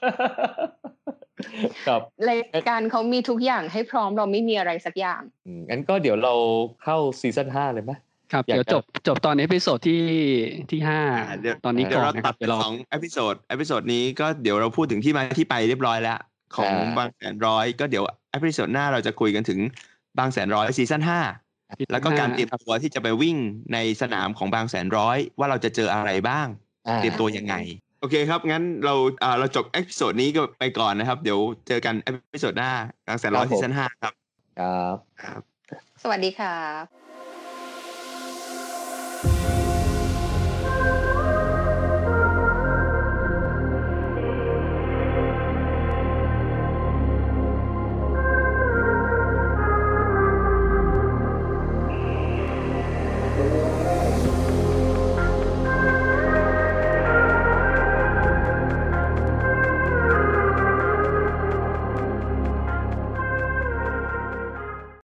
ครับรายการเขามีทุกอย่างให้พร้อมเราไม่มีอะไรสักอย่างงั้นก็เดี๋ยวเราเข้าซีซั่นห้าเลยไหมครับเดี๋ยวจบจบตอนเอพิโซดที่ที่ห้าตอนนี้ก่อนนะครับเดี๋ยวเราตัดสองเอพิโซดเอพิโซดนี้ก็เดี๋ยวเราพูดถึงที่มาที่ไปเรียบร้อยแล้วของบางแสนร้อยก็เดี๋ยวเอพิโซดหน้าเราจะคุยกันถึงบางแสนร้อยซีซั่นห้าแล้วก็การเตรียมตัวที่จะไปวิ่งในสนามของบางแสนร้อยว่าเราจะเจออะไรบ้างเตรียมตัวยังไงโอเคครับงั้นเราอ่าเราจบเอพิโซดนี้ก็ไปก่อนนะครับเดี๋ยวเจอกันเอพิโซดหน้าบางแสนร้อยซีซั่นห้าครับครับครับสวัสดีครับ